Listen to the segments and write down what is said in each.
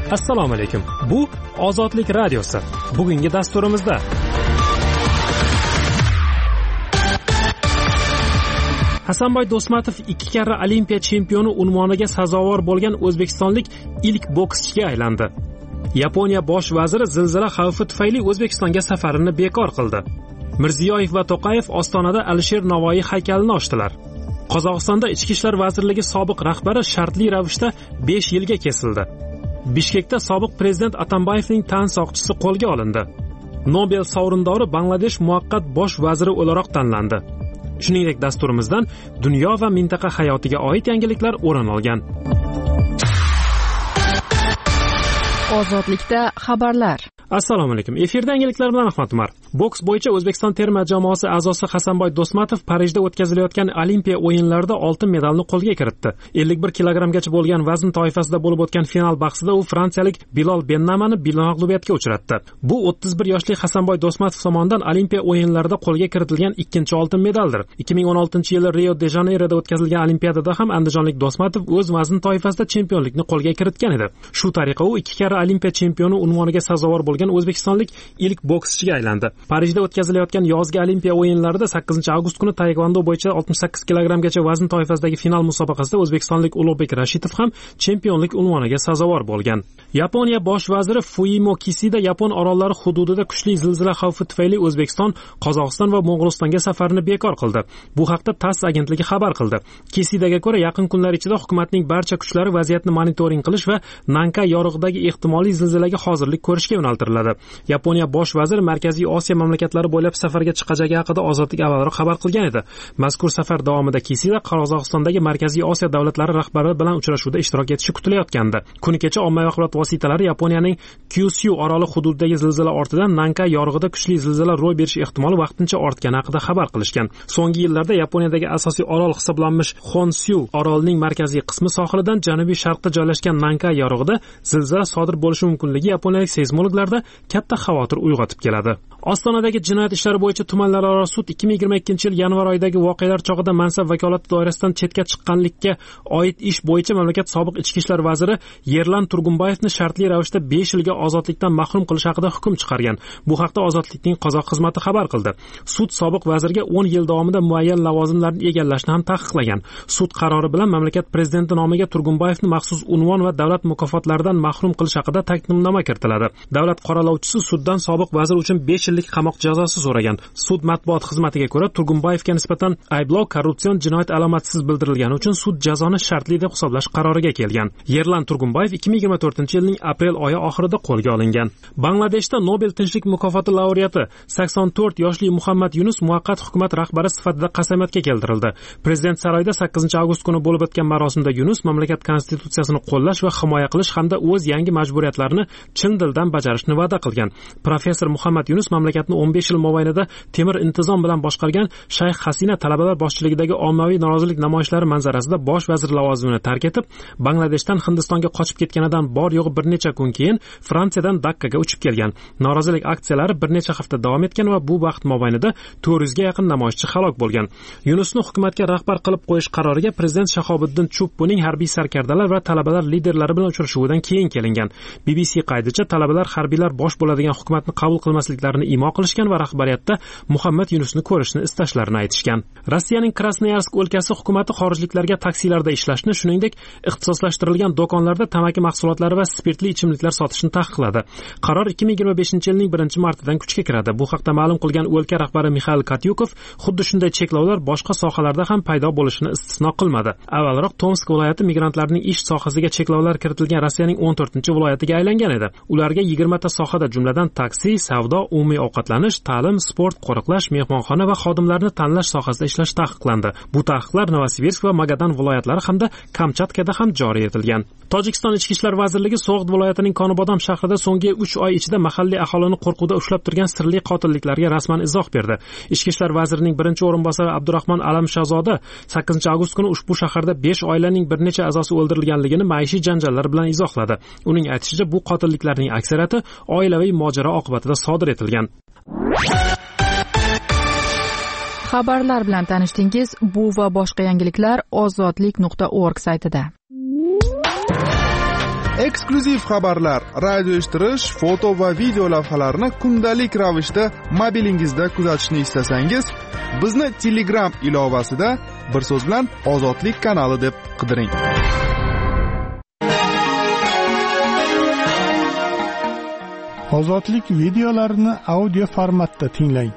Assalomu alaykum. Bu Ozodlik radiosi. Bugungi dasturimizda Hasanboy Do'stmatov 2 karra Olimpiya chempioni unvoniga sazovor bo'lgan o'zbekistonlik ilk bokschiga aylandi. Yaponiya bosh vaziri zilzila xavfi tufayli O'zbekistonga safarini bekor qildi. Mirziyoyev va To'qayev Ostonada Alisher Navoiy haykalini ochdilar. Qozog'istonda Ichki ishlar vazirligi sobiq rahbari shartli ravishda 5 yilga kesildi. Bishkekda sobiq prezident Atambayevning tan soqchisi qo'lga olindi. Nobel sovrindori Bangladesh muvaqqat bosh vaziri o'laroq tanlandi. Shuningdek, dasturimizdan dunyo va mintaqa hayotiga oid yangiliklar o'rin olgan. Ozodlikda xabarlar. Assalomu alaykum. Efirda yangiliklar bilan Ahmad Umar. Boks bo'yicha O'zbekiston terma jamoasi a'zosi Hasanboy Do'stmatov Parijda o'tkazilayotgan Olimpiya o'yinlarida oltin medalni qo'lga kiritdi. 51 kilogramgacha bo'lgan vazn toifasida bo'lib o'tgan final bahsida u fransiyalik Bilal Bennamani mag'lubiyatga uchratdi. Bu 31 yoshli Hasanboy Do'stmatov tomonidan Olimpiya o'yinlarida qo'lga kiritilgan ikkinchi oltin medaldir. 2016-yili Rio de Janeyroda o'tkazilgan Olimpiadada ham andijonlik Do'stmatov o'z vazn toifasida chempionlikni qo'lga kiritgan edi. Shu tariqa u 2 karra Olimpiya chempioni unvoniga sazovor bo'lgan o'zbekistonlik ilk bokschiga aylandi. Parijda o'tkazilayotgan yozgi Olimpiya o'yinlarida 8-avgust kuni taekvondo bo'yicha 68 kilogramgacha vazn toifasidagi final musobaqasida o'zbekistonlik Ulug'bek Rashidov ham chempionlik unvoniga sazovor bo'lgan. Yaponiya bosh vaziri Fumio Kishida Yapon orollari hududida kuchli zilzila xavfi tufayli O'zbekiston, Qozog'iston va Mo'g'ulistonga safarini bekor qildi. Bu haqda TASS agentligi xabar qildi. Kishidaga ko'ra, yaqin kunlar ichida hukumatning barcha kuchlari vaziyatni monitoring qilish va Nankay yorug'idagi ehtimoliy zilzilaga hozirlik ko'rishga yo'naltiriladi. Yaponiya bosh vaziri Markaziy Osiyo mamlakatlari bo'ylab safarga chiqajagi haqida Ozodlik avvalroq xabar qilgan edi. Mazkur safar davomida Kishida Qozog'istondagi Markaziy Osiyo davlatlari rahbari bilan uchrashuvda ishtirok etishi kutilayotgandi. Kuni kecha ommaviy axborot vositalari Yaponiyaning Kyushu oroli hududidagi zilzila ortidan Nankay yorug'ida kuchli zilzila ro'y berish ehtimoli vaqtincha ortgani haqida xabar qilishgan. So'nggi yillarda Yaponiyadagi asosiy orol hisoblanmish Honshu orolining markaziy qismi sohilidan janubiy sharqda joylashgan Nankay yorug'ida zilzila sodir bo'lishi mumkinligi yaponiyalik seysmologlarda katta xavotir uyg'otib keladi. Ostonadagi jinoyat ishlari bo'yicha tumanlararo sud 2022-yil yanvar oyidagi voqealar chog'ida mansab vakolati doirasidan chetga chiqqanlikka oid ish bo'yicha mamlakat sobiq ichki ishlar vaziri Yerlan Turg'unboyevni shartli ravishda 5 yilga ozodlikdan mahrum qilish haqida hukm chiqargan. Bu haqda Ozodlikning qozoq xizmati xabar qildi. Sud sobiq vazirga 10 yil davomida muayyan lavozimlarni egallashni ham taqiqlagan. Sud qarori bilan mamlakat prezidenti nomiga Turg'unboyevni maxsus unvon va davlat mukofotlaridan mahrum qilish haqida taklifnoma kiritiladi. Davlat qoralovchisi suddan sobiq vazir uchun 5 yillik qamoq jazosi so'ragan. Sud matbuot xizmatiga ko'ra, Turg'unboyevga nisbatan ayblov korrupsion jinoyat alomatisiz bildirilgani uchun sud jazoni shartli deb hisoblash qaroriga kelgan. Yerlan Turg'unboyev 2024-yilning aprel oyi oxirida qo'lga olingan. Bangladeshda Nobel tinchlik mukofoti laureati 84 yoshli Muhammad Yunus muvaqqat hukumat rahbari sifatida qasamyatga keltirildi. Prezident saroyida 8-avgust kuni bo'lib o'tgan marosimda Yunus mamlakat konstitutsiyasini qo'llash va himoya qilish hamda o'z yangi majburiyatlarini chin dildan bajarishni va'da qilgan. Professor Muhammad Yunus mamlakatni 15 yil mobaynida temir intizom bilan boshqargan Shayx Hasina talabalar boshchiligidagi ommaviy norozilik namoyishlari manzarasida bosh vazir lavozimini tark etib, Bangladeshdan Hindistonga qochib ketganidan bor yo'g'i bir necha kun keyin Fransiyadan Dakkaga uchib kelgan. Norozilik aksiyalari bir necha hafta davom etgan va bu vaqt mobaynida 400 ga yaqin namoyishchi halok bo'lgan. Yunusni hukumatga rahbar qilib qo'yish qaroriga prezident Shahobiddin Chubbuning harbiy sarkardalar va talabalar liderlari bilan uchrashuvidan keyin kelingan. BBC qaydicha talabalar harbiylar bosh bo'ladigan hukumatni qabul qilmasliklarini imo qilishgan va rahbariyatda Muhammad Yunusni ko'rishni istashlarini aytishgan. Rossiyaning Krasnoyarsk o'lkasi hukumati xorijliklarga taksilarda ishlashni, shuningdek, ixtisoslashtirilgan do'konlarda tamaki mahsulotlari va spirtli ichimliklar sotishni taqiqladi. Qaror 2025-yilning 1-martidan kuchga kiradi. Bu haqda ma'lum qilgan o'lka rahbari Mikhail Katyukov xuddi shunday cheklovlar boshqa sohalarda ham paydo bo'lishini istisno qilmadi. Avvalroq Tomsk viloyati migrantlarning ish sohasiga cheklovlar kiritilgan Rossiyaning 14-viloyatiga aylangan edi. Ularga 20 ta sohada, jumladan taksi, savdo, umumiy ovqatlanish, ta'lim, sport, qo'riqlash, mehmonxona va xodimlarni tanlash sohasida ishlash taqiqlandi. Bu taqiqlar Novosibirsk va Magadan viloyatlari hamda Kamchatkada ham joriy etilgan. Tojikiston Ichki ishlar vazirligi So'g'd viloyatining Konibodam shahrida so'nggi 3 oy ichida mahalliy aholini qo'rquvda ushlab turgan sirli qotilliklarga rasman izoh berdi. Ichki ishlar vazirining birinchi o'rinbosari Abdurahmon Alamshazoda 8-avgust kuni ushbu shaharda 5 oilaning bir necha a'zosi o'ldirilganligini maishiy janjallar bilan izohladi. Uning aytishicha, bu qotilliklarning aksariyati oilaviy mojaro oqibatida sodir etilgan. Xabarlar bilan tanishdingiz. Bu va boshqa yangiliklar ozodlik.org saytida. Eksklyuziv xabarlar, radio eshittirish, foto va video lavhalarni kundalik ravishda mobilingizda kuzatishni istasangiz, bizni Telegram ilovasida bir so'z bilan Ozodlik kanali deb qidiring. Ozodlik videolarini audio formatda tinglang.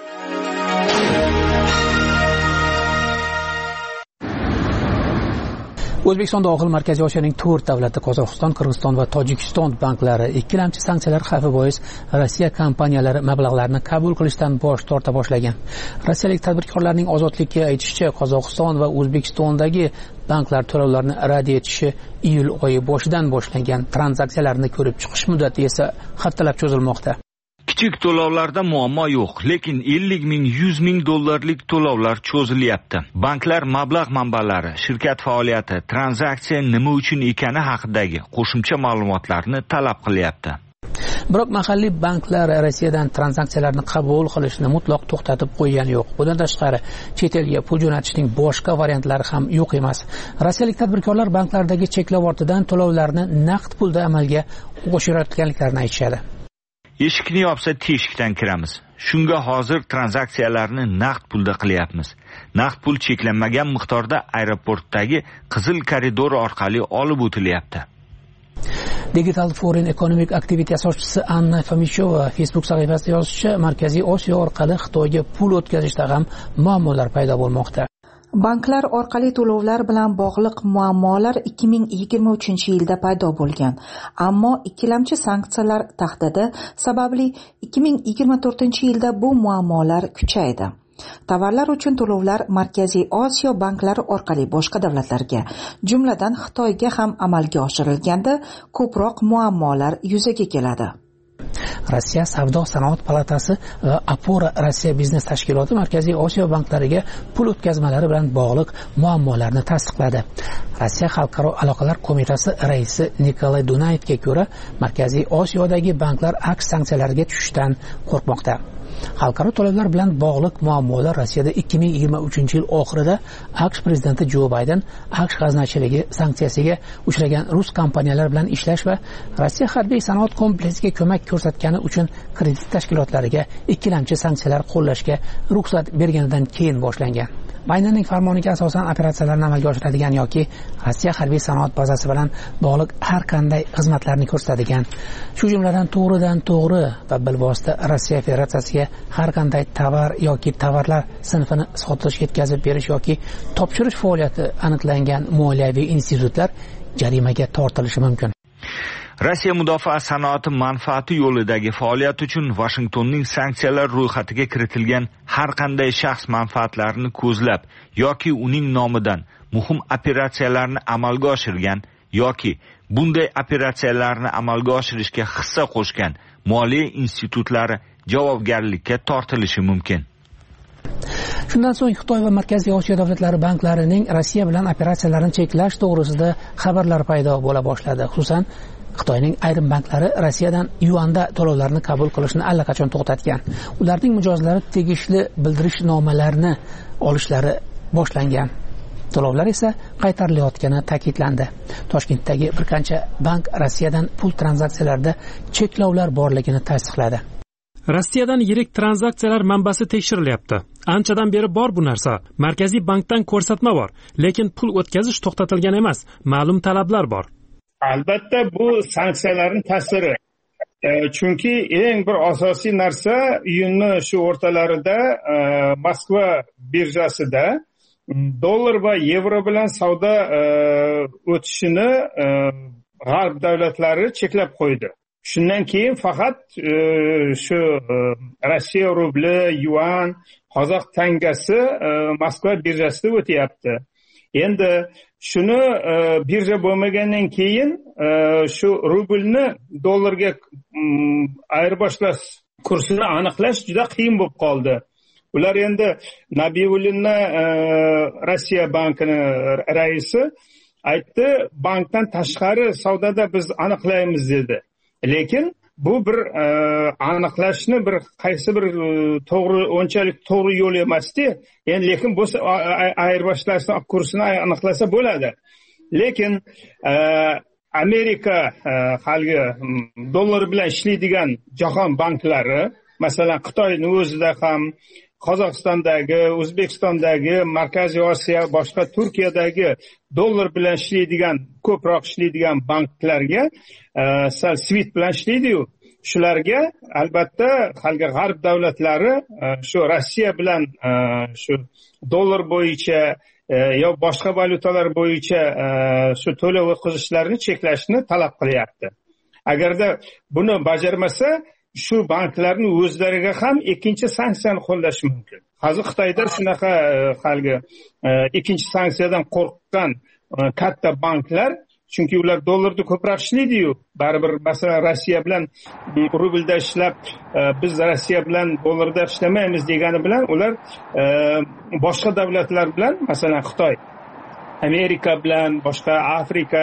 O'zbekiston dohil Markaziy Osiyoning 4 davlati Qozog'iston, Qirg'iziston va Tojikiston banklari ikkilamchi sanksiyalar xavfi bois Rossiya kompaniyalari mablag'larni qabul qilishdan bosh torta boshlagan. Rossiyalik tadbirkorlarning Ozodlikka aytishicha, Qozog'iston va O'zbekistondagi banklar to'lovlarni rad etishi iyul oyi boshidan boshlangan. Tranzaksiyalarni ko'rib chiqish muddati esa haftalab cho'zilmoqda. Kichik to'lovlarda muammo yo'q, lekin 50 ming, 100 ming dollarlik to'lovlar cho'zilyapti. Banklar mablag' manbalari, shirkat faoliyati, tranzaksiya nima uchun ekani haqidagi qo'shimcha ma'lumotlarni talab qilyapti. Biroq mahalliy banklar Rossiyadan tranzaksiyalarni qabul qilishni mutlaq to'xtatib qo'ygani yo'q. Bundan tashqari, chet elga pul jo'natishning boshqa variantlari ham yo'q emas. Rossiyalik tadbirkorlar banklardagi cheklov ortidan to'lovlarni naqd pulda amalga oshirayotganliklarini aytishadi. Eshikni yopsa teshikdan kiramiz. Shunga hozir tranzaksiyalarni naqd pulda qilyapmiz. Naqd pul cheklanmagan miqdorda aeroportdagi qizil koridor orqali olib o'tilyapti. Digital Foreign Economic Activity asoschisi Anna Fomishova Facebook sahifasida yozishicha, Markaziy Osiyo orqali Xitoyga pul o'tkazishda ham muammolar paydo bo'lmoqda. Banklar orqali to'lovlar bilan bog'liq muammolar 2023-yilda paydo bo'lgan. Ammo ikkilamchi sanksiyalar tahdidi sababli 2024-yilda bu muammolar kuchaydi. Tovarlar uchun to'lovlar Markaziy Osiyo banklari orqali boshqa davlatlarga, jumladan Xitoyga ham amalga oshirilganda ko'proq muammolar yuzaga keladi. Rossiya Savdo-sanoat palatasi va Apora Rossiya biznes tashkiloti Markaziy Osiyo banklariga pul o'tkazmalari bilan bog'liq muammolarni tasdiqladi. Rossiya Xalqaro aloqalar qo'mitasi raisi Nikolay Dunayevga ko'ra, Markaziy Osiyodagi banklar aks sanksiyalarga tushishdan qo'rqmoqda. Xalqaro to'lovlar bilan bog'liq muammolar Rossiyada 2023-yil oxirida AQSh prezidenti Jo Bayden AQSh g'aznachiligi sanksiyasiga uchragan rus kompaniyalar bilan ishlash va Rossiya harbiy sanoat kompleksiga ko'mak ko'rsatgani uchun kredit tashkilotlariga ikkilamchi sanksiyalar qo'llashga ruxsat berganidan keyin boshlangan. Baydenning farmoniga asosan operatsiyalarni amalga oshiradigan yoki Rossiya harbiy sanoat bazasi bilan bog'liq har qanday xizmatlarni ko'rsatadigan, shu jumladan to'g'ridan to'g'ri va bilvosita Rossiya Federatsiyasiga har qanday tovar yoki tovarlar sinfini sotish, yetkazib berish yoki topshirish faoliyati aniqlangan moliyaviy institutlar jarimaga tortilishi mumkin. Rossiya mudofaa sanoati manfaati yo'lidagi faoliyat uchun Washingtonning sanksiyalar ro'yxatiga kiritilgan har qanday shaxs manfaatlarini ko'zlab yoki uning nomidan muhim operatsiyalarni amalga oshirgan yoki bunday operatsiyalarni amalga oshirishga hissa qo'shgan moliya institutlari javobgarlikka tortilishi mumkin. Shundan so'ng Xitoy va Markaziy Osiyo davlatlari banklarining Rossiya bilan operatsiyalarini cheklash to'g'risida xabarlar paydo bo'la boshladi. Xususan, Xitoyning ayrim banklari Rossiyadan yuanda to'lovlarni qabul qilishni allaqachon to'xtatgan. Ularning mijozlari tegishli bildirishnomalarni olishlari boshlangan. To'lovlar esa qaytarilayotgani ta'kidlandi. Toshkentdagi bir qancha bank Rossiyadan pul tranzaksiyalarida cheklovlar borligini tasdiqladi. Rossiyadan yirik tranzaksiyalar manbasi tekshirilyapti. Anchadan beri bor bu narsa. Markaziy bankdan ko'rsatma bor, lekin pul o'tkazish to'xtatilgan emas. Ma'lum talablar bor. Albatta bu sanksiyalarning ta'siri. Chunki eng bir asosiy narsa iyunni shu o'rtalarida Moskva birjasida dollar va yevro bilan savdo o'tishini g'arb davlatlari cheklab qo'ydi. Shundan keyin faqat shu Rossiya rubli, yuan, qozoq tangasi Moskva birjasida o'tyapti. Endi shuni birja bo'lmagandan keyin shu rublni dollarga ayirboshlash kursini aniqlash juda qiyin bo'lib qoldi. Ular endi Nabiullinni Rossiya bankini raisi aytdi, bankdan tashqari savdoda biz aniqlaymiz dedi. Lekin bu bir aniqlashni bir qaysi bir to'g'ri, unchalik to'g'ri yo'l emasdi. Endi lekin bu ayirboshlashni kursini aniqlasa bo'ladi. Lekin Amerika haligi dollar bilan ishlaydigan jahon banklari, masalan Xitoyning o'zida ham, Qozog'istondagi, O'zbekistondagi, Markaziy Osiyo, boshqa Turkiyadagi dollar bilan ishlaydigan, ko'proq ishlaydigan banklarga sal SWIFT bilan ishlaydi-yu. Shularga albatta haligi g'arb davlatlari shu Rossiya bilan shu dollar bo'yicha yo boshqa valyutalar bo'yicha shu to'lov o'tkazishlarini cheklashni talab qilyapti. Agarda buni bajarmasa, shu banklarning o'zlariga ham ikkinchi sanksiyani qo'llash mumkin. Hozir Xitoyda shunaqa haligi ikkinchi sanksiyadan qo'rqqan katta banklar, chunki ular dollarda ko'proq ishlaydi-yu, baribir masalan Rossiya bilan rublda ishlab, biz Rossiya bilan dollarda ishlamaymiz degani bilan ular boshqa davlatlar bilan, masalan Xitoy, Amerika bilan, boshqa Afrika,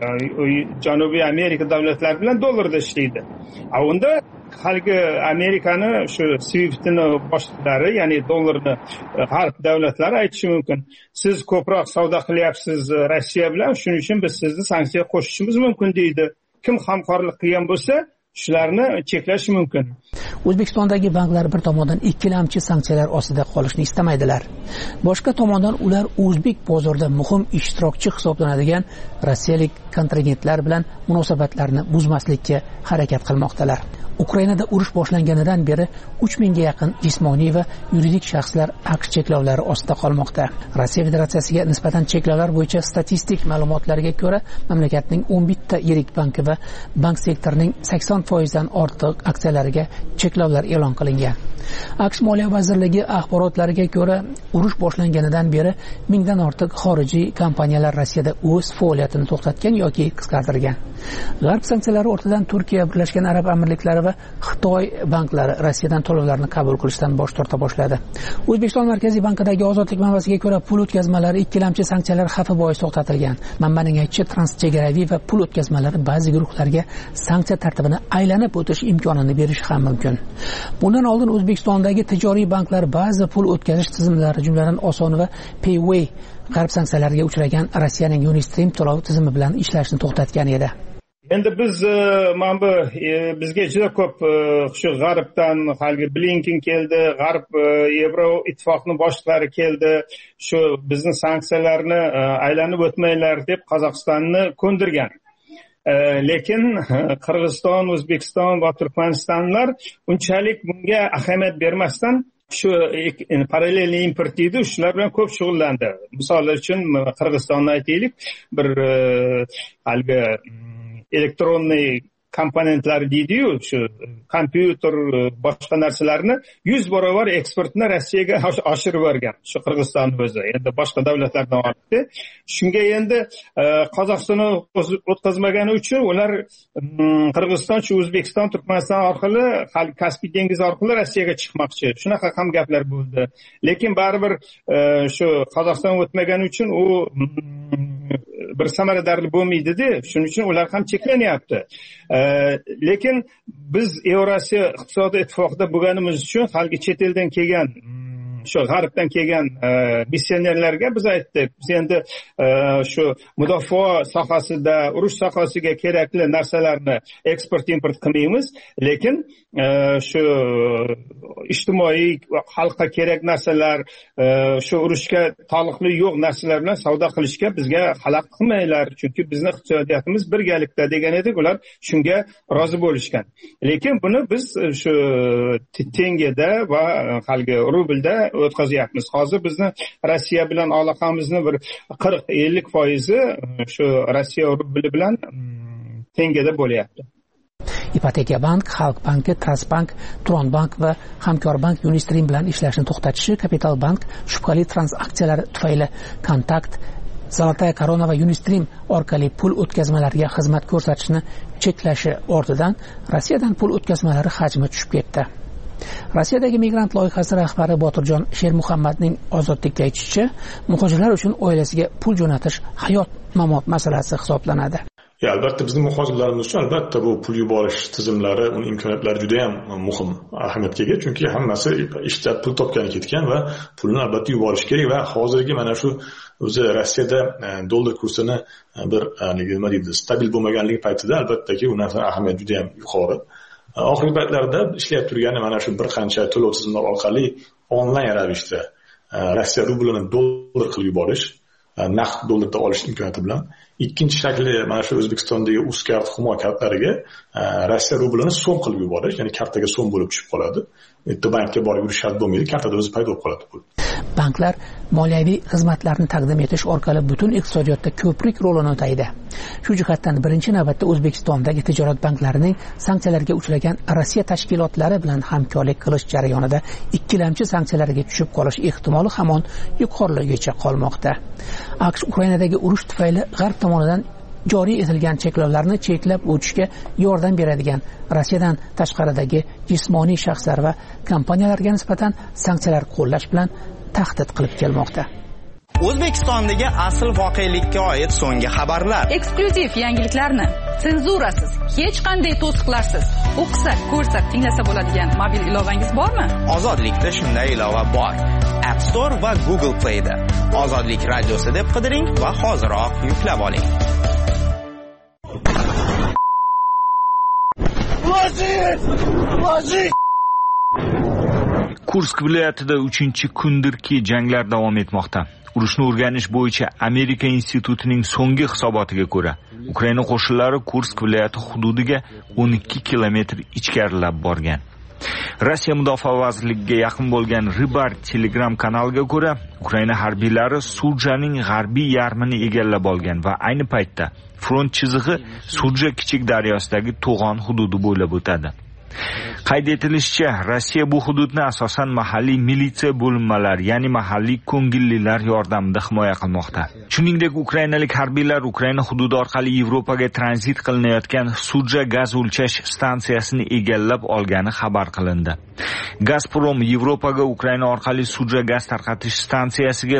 Janubiy Amerika davlatlari bilan dollarda ishlaydi. Unda haligi Amerikani shu SWIFT'ni boshliqlari, ya'ni dollarni g'arb davlatlari aytishi mumkin. Siz ko'proq savdo qilyapsiz Rossiya bilan, shuning uchun biz sizni sanksiya qo'shishimiz mumkin deydi. Kim hamkorlik qilgan bo'lsa, shularni cheklash mumkin. O'zbekistondagi banklar bir tomondan ikkilamchi sanksiyalar ostida qolishni istamaydilar. Boshqa tomondan ular o'zbek bozorida muhim ishtirokchi hisoblanadigan rossiyalik kontragentlar bilan munosabatlarni buzmaslikka harakat qilmoqdalar. Ukrainada urush boshlanganidan beri 3000 ga yaqin jismoniy va yuridik shaxslar AQSh cheklovlari ostida qolmoqda. Rossiya Federatsiyasiga nisbatan cheklovlar bo'yicha statistik ma'lumotlarga ko'ra, mamlakatning 11 ta yirik banki va bank sektorining 80% dan ortiq aksiyalariga cheklovlar e'lon qilingan. AQSh Moliya vazirligi axborotlariga ko'ra, urush boshlanganidan beri 1000 dan ortiq xorijiy kompaniyalar Rossiyada o'z faoliyatini to'xtatgan yoki qisqartirgan. G'arb sanksiyalari ortidan Turkiya, Birlashgan Arab Amirliklari va Xitoy banklari Rossiyadan to'lovlarni qabul qilishdan bosh torta boshladi. O'zbekiston Markaziy bankidagi ozodlik manbasiga ko'ra, pul o'tkazmalari ikkilamchi sanksiyalar xavfi bois to'xtatilgan. Manbaning aytishicha, transchegaraviy va pul o'tkazmalari ba'zi guruhlarga sanksiya tartibini aylanib o'tish imkonini berishi ham mumkin. Bundan oldin O'zbekistondagi tijoriy banklar ba'zi pul o'tkazish tizimlari, jumladan Oson va Payway g'arb sanksiyalarga uchragan Rossiyaning Unistream to'lov tizimi bilan ishlashni to'xtatgan edi. Endi biz mana bu bizga juda ko'p shu g'arbdan haligi Blinken keldi, g'arb Yevro ittifoqning boshliqlari keldi, shu bizni sanksiyalarni aylanib o'tmanglar deb Qozog'istonni ko'ndirgan. Lekin Qirg'iziston, O'zbekiston va Turkmanistonlar unchalik bunga ahamiyat bermasdan shu parallel import deydi, shular bilan ko'p shug'ullandi. Misol uchun Qirg'izistonni aytaylik, bir haligi elektronniy komponentlar deydi-yu, shu kompyuter, boshqa narsalarni 100 barobar eksportni Rossiyaga oshirib yuborgan. Shu Qirg'iziston o'zi, endi boshqa davlatlardan ortdi. Shunga endi Qozog'istonni o'tkazmagani uchun ular Qirg'iziston, shu O'zbekiston, Turkmaniston orqali, Kaspiy dengizi orqali Rossiyaga chiqmoqchi. Shunaqa ham gaplar bo'ldi. Lekin baribir shu Qozog'iston o'tmagani uchun u bir samaradorli bo'lmaydi-da, shuning uchun ular ham cheklanyapti. Lekin biz Yevrosiyo iqtisodiy ittifoqida bo'lganimiz uchun haligi chet eldan kelgan, shu g'arbdan kelgan missionerlarga biz aytdik, biz endi shu mudofaa sohasida, urush sohasiga kerakli narsalarni eksport import qilmaymiz, lekin shu ijtimoiy xalqqa kerak narsalar, shu urushga taalluqli yo'q narsalar bilan savdo qilishga bizga xalaqit qilmanglar, chunki bizni iqtisodiyotimiz birgalikda degan edik, ular shunga rozi bo'lishgan. Lekin buni biz shu tengada va haligi rublda o'tkazyapmiz. Hozir bizni Rossiya bilan aloqamizni bir 40-50% shu Rossiya rubli bilan tengada bo'lyapti. Ipoteka bank, Xalq banki, Trustbank, Tronbank va Hamkorbank Unistream bilan ishlashni to'xtatishi, Kapital bank shubhali transaksiyalar tufayli Kontakt, Zolotaya Korona va Unistream orqali pul o'tkazmalariga xizmat ko'rsatishni cheklashi ortidan Rossiyadan pul o'tkazmalari hajmi tushib ketdi. Rossiyadagi migrant loyihasi rahbari Botirjon Shermuhammadning Ozodlikka aytishicha, muhojirlar uchun oilasiga pul jo'natish hayot-mamot masalasi hisoblanadi. Albatta bizning muhojirlarimiz uchun albatta bu pul yuborish tizimlari, uning imkoniyatlari juda ham muhim, ahamiyatga ega, chunki hammasi ishda pul topgani ketgan va pulni albatta yuborish kerak va hozirgi mana shu o'zi Rossiyada dollar kursini bir nima deydi, stabil bo'lmaganligi paytida albattaki u narsa ahamiyati juda ham yuqori. Oxirgi paytlarda ishlab turgani mana shu bir qancha to'lov tizimlari orqali onlayn ravishda Rossiya rublini dollar qilib yuborish, naqd dollarda olish imkoniyati bilan. Ikkinchi shakli mana shu O'zbekistondagi UzCard Humo kartalariga Rossiya rublini so'm qilib yuborish, ya'ni kartaga so'm bo'lib tushib qoladi. Bitta bankka borib yurish shart bo'lmaydi, kartada o'zi paydo bo'lib qoladi pul. Banklar moliyaviy xizmatlarni taqdim etish orqali butun iqtisodiyotda ko'prik rolini o'taydi. Shu jihatdan birinchi navbatda O'zbekistondagi tijorat banklarining sanksiyalarga uchragan Rossiya tashkilotlari bilan hamkorlik qilish jarayonida ikkilamchi sanksiyalarga tushib qolish ehtimoli hamon yuqorigacha qolmoqda. AQSh Ukrainadagi urush tufayli G'arb tomonidan joriy etilgan cheklovlarni cheklab o'tishga yordam beradigan Rossiyadan tashqaridagi jismoniy shaxslar va kompaniyalarga nisbatan sanksiyalar qo'llash bilan tahdid qilib kelmoqda. O'zbekistondagi asl voqelikka oid so'nggi xabarlar, eksklyuziv yangiliklarni senzurasiz, hech qanday to'siqlarsiz o'qisak, ko'rsak, tinglasa bo'ladigan mobil ilovangiz bormi? Ozodlikda shunday ilova bor. App Store va Google Play da Ozodlik radiosi deb qidiring va hoziroq yuklab oling. Kursk viloyatida 3-kundirki janglar davom etmoqda. Urushni o'rganish bo'yicha Amerika institutining so'nggi hisobotiga ko'ra, Ukraina qo'shinlari Kursk viloyati hududiga 12 kilometr ichkarilab borgan. Rossiya Mudofaa vazirligiga yaqin bo'lgan Rybar Telegram kanaliga ko'ra, Ukraina harbiylari Surjaning g'arbiy yarmini egallab olgan va ayni paytda front chizig'i Surja kichik daryosidagi to'g'on hududi bo'ylab o'tadi. Qayd etilishicha, Rossiya bu hududni asosan mahalliy militsiya bo'linmalari, ya'ni mahalliy ko'ngillilar yordamida himoya qilmoqda. Shuningdek, ukrainalik harbiylar Ukraina hududi orqali Yevropaga tranzit qilinayotgan Surja gaz o'lchash stansiyasini egallab olgani xabar qilindi. Gazprom Yevropaga Ukraina orqali Surja gaz tarqatish stansiyasiga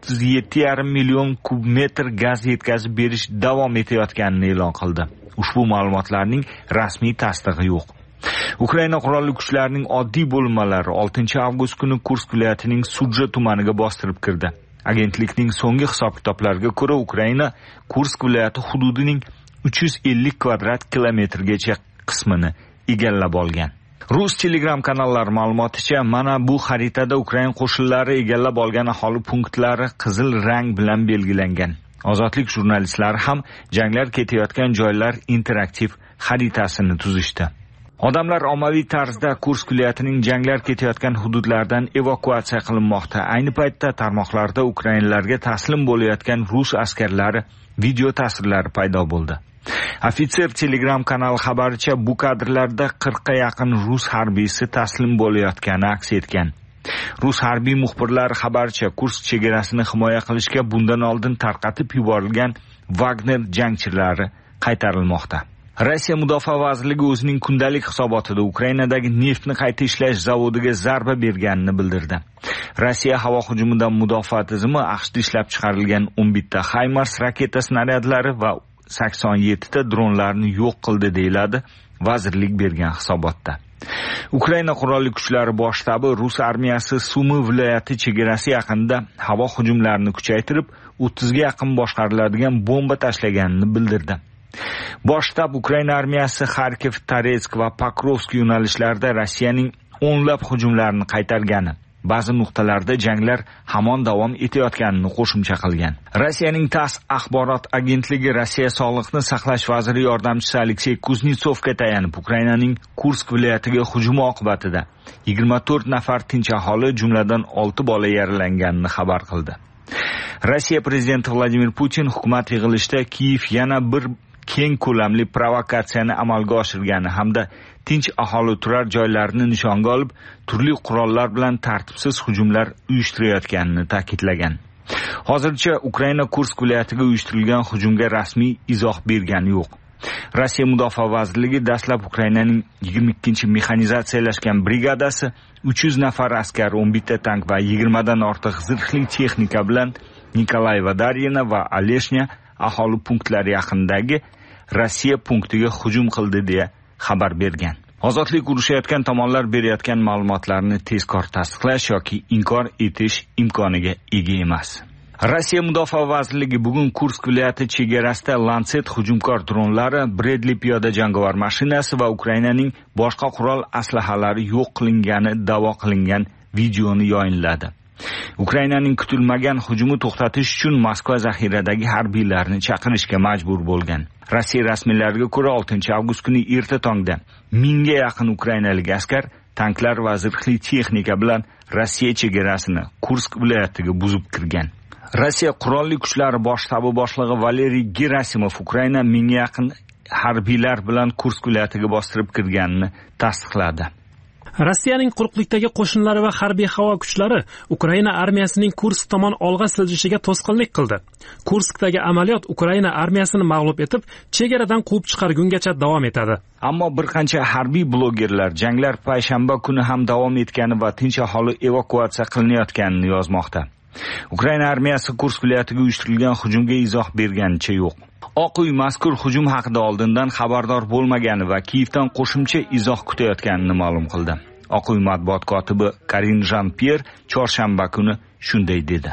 37,5 million kub metr gaz yetkazib berish davom etayotganini e'lon qildi. Ushbu ma'lumotlarning rasmiy tasdig'i yo'q. Ukraina qurolli kuchlarining oddiy bo'linmalari 6-avgust kuni Kursk viloyatining Surja tumaniga bostirib kirdi. Agentlikning so'nggi hisob-kitoblariga ko'ra, Ukraina Kursk viloyati hududining 350 kvadrat kilometrgacha qismini egallab olgan. Rus Telegram kanallari ma'lumoticha, mana bu xaritada Ukraina qo'shinlari egallab olgan aholi punktlari qizil rang bilan belgilangan. Ozodlik jurnalistlari ham janglar ketayotgan joylar interaktiv xaritasini tuzishdi. Odamlar ommaviy tarzda Kursk viloyatining janglar ketayotgan hududlaridan evakuatsiya qilinmoqda. Ayni paytda tarmoqlarda ukrainalarga taslim bo'layotgan rus askarlari video tasvirlari paydo bo'ldi. Ofitser Telegram kanali xabaricha, bu kadrlarda 40 ga yaqin rus harbiysi taslim bo'layotgani aks etgan. Rus harbiy muxbirlari xabaricha, Kursk chegarasini himoya qilishga bundan oldin tarqatib yuborilgan Wagner jangchilari qaytarilmoqda. Rossiya Mudofaa vazirligi o'zining kundalik hisobotida Ukrainadagi neftni qayta ishlash zavodiga zarba berganini bildirdi. Rossiya havo hujumidan mudofaa tizimi AQShda ishlab chiqarilgan 11 ta HIMARS raketa snaryadlari va 87 ta dronlarni yo'q qildi deyiladi vazirlik bergan hisobotda. Ukraina qurolli kuchlari bosh shtabi Rus armiyasi Sumy viloyati chegarasi yaqinida havo hujumlarini kuchaytirib, 30 ga yaqin boshqariladigan bomba tashlaganini bildirdi. Bosh shtab Ukraina armiyasi Kharkiv, Toretsk va Pokrovsk yo'nalishlarida Rossiyaning o'nlab hujumlarini qaytargani, ba'zi nuqtalarda janglar hamon davom etayotganini qo'shimcha qilgan. Rossiyaning TASS axborot agentligi Rossiya sog'liqni saqlash vaziri yordamchisi Aleksey Kuznetsovga tayanib, Ukrainaning Kursk viloyatiga hujumi oqibatida 24 nafar tinch aholi, jumladan 6 bola yaralanganini xabar qildi. Rossiya prezidenti Vladimir Putin hukumat yig'ilishida Kiyev yana bir keng ko'lamli provokatsiyani amalga oshirgani hamda tinch aholi turar joylarini nishonga olib, turli qurollar bilan tartibsiz hujumlar uyushtirayotganini ta'kidlagan. Hozircha Ukraina Kursk viloyatiga uyushtirilgan hujumga rasmiy izoh bergani yo'q. Rossiya Mudofaa vazirligi dastlab Ukrainaning 22-mexanizatsiyalashgan brigadasi 300 nafar askar, 11 ta tank va 20 dan ortiq zirhli texnika bilan Nikolay va Daryina va Aleshnya aholi punktlari yaqinidagi Rossiya punktiga hujum qildi deya xabar bergan. Ozodlik urushayotgan tomonlar berayotgan ma'lumotlarni tezkor tasdiqlash yoki inkor etish imkoniga ega emas. Rossiya Mudofaa vazirligi bugun Kursk viloyati chegarasida Lancet hujumkor dronlari, Bredli piyoda jangovar mashinasi va Ukrainaning boshqa qurol aslahalari yo'q qilingani da'vo qilingan videoni yayinladi. Ukrainaning kutilmagan hujumni to'xtatish uchun Moskva zaxiradagi harbiylarni chaqirishga majbur bo'lgan. Rossiya rasmiylariga ko'ra 6-avgust kuni erta tongda 1000 ga yaqin ukrainalik askar tanklar va zirhli texnika bilan Rossiya chegarasini Kursk viloyatiga buzib kirgan. Rossiya qurolli kuchlari bosh shtabi boshlig'i Valeriy Gerasimov Ukraina 1000 ga yaqin harbiylar bilan Kursk viloyatiga bostirib kirganini tasdiqladi. Rossiyaning quruqlikdagi qo'shinlari va harbiy havo kuchlari Ukraina armiyasining Kursk tomon olg'a siljishiga to'sqinlik qildi. Kurskdagi amaliyot Ukraina armiyasini mag'lub etib, chegaradan quvib chiqargungacha davom etadi. Ammo bir qancha harbiy blogerlar janglar payshanba kuni ham davom etgani va tinch aholi evakuatsiya qilinayotganini yozmoqda. Ukraina armiyasi Kursk viloyatiga uyushtirilgan hujumga izoh berganicha yo'q. Oq uy mazkur hujum haqida oldindan xabardor bo'lmagani va Kiyevdan qo'shimcha izoh kutayotganini ma'lum qildi. Oq uy matbuot kotibi Karin Jean-Pierre chorshanba kuni shunday dedi.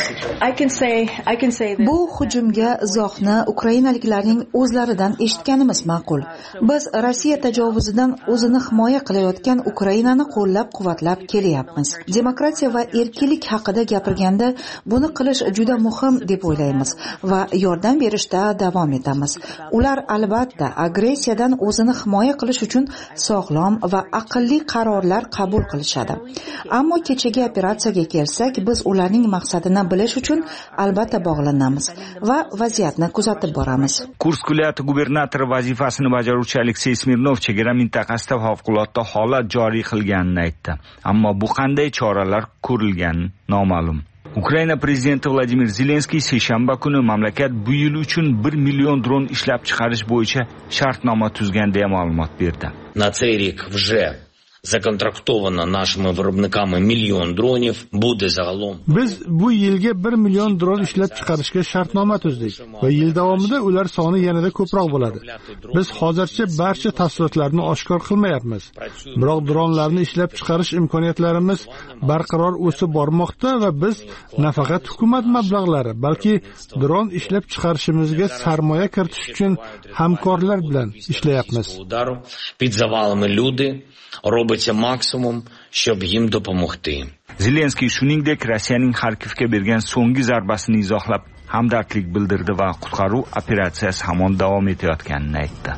Bu hujumga izohni ukrainaliklarning o'zlaridan eshitganimiz ma'qul. Biz Rossiya tajovuzidan o'zini himoya qilayotgan Ukrainani qo'llab-quvvatlab kelyapmiz. Demokratiya va erkinlik haqida gapirganda buni qilish juda muhim deb o'ylaymiz va yordam berishda davom etamiz. Ular albatta agressiyadan o'zini himoya qilish uchun sog'lom va aqlli qarorlar qabul qilishadi. Ammo kechagi operatsiyaga kelsak, biz ularning maqsadini bilish uchun albatta bog'lanamiz va vaziyatni kuzatib boramiz. Kursk viloyati gubernatori vazifasini bajaruvchi Aleksey Smirnov chegara mintaqasida favqulodda holat joriy qilganini aytdi. Ammo bu qanday choralar ko'rilgani noma'lum. Ukraina prezidenti Vladimir Zelenskiy seshanba kuni mamlakat bu yil uchun 1 million dron ishlab chiqarish bo'yicha shartnoma tuzganday ma'lumot berdi. На цей рік вже законтрактовано нашими виробниками мільйон дронів, буде загалом. Biz bu yilga 1 million dron ishlab chiqarishga shartnoma tuzdik va yil davomida ular soni yanada ko'proq bo'ladi. Biz hozircha barcha tafsilotlarni oshkor qilmayapmiz. Biroq dronlarni ishlab chiqarish imkoniyatlarimiz barqaror o'sib bormoqda va biz nafaqat hukumat mablag'lari, balki dron ishlab chiqarishimizga sarmoya kiritish uchun hamkorlar bilan ishlayapmiz. Під завалами люди робиться максимум, щоб їм допомогти. Zelenskiy shuningdek Rossiyaning Xarkovga bergan so'nggi zarbasini izohlab, hamdardlik bildirdi va qutqaruv operatsiyasi hamon davom etayotganini aytdi.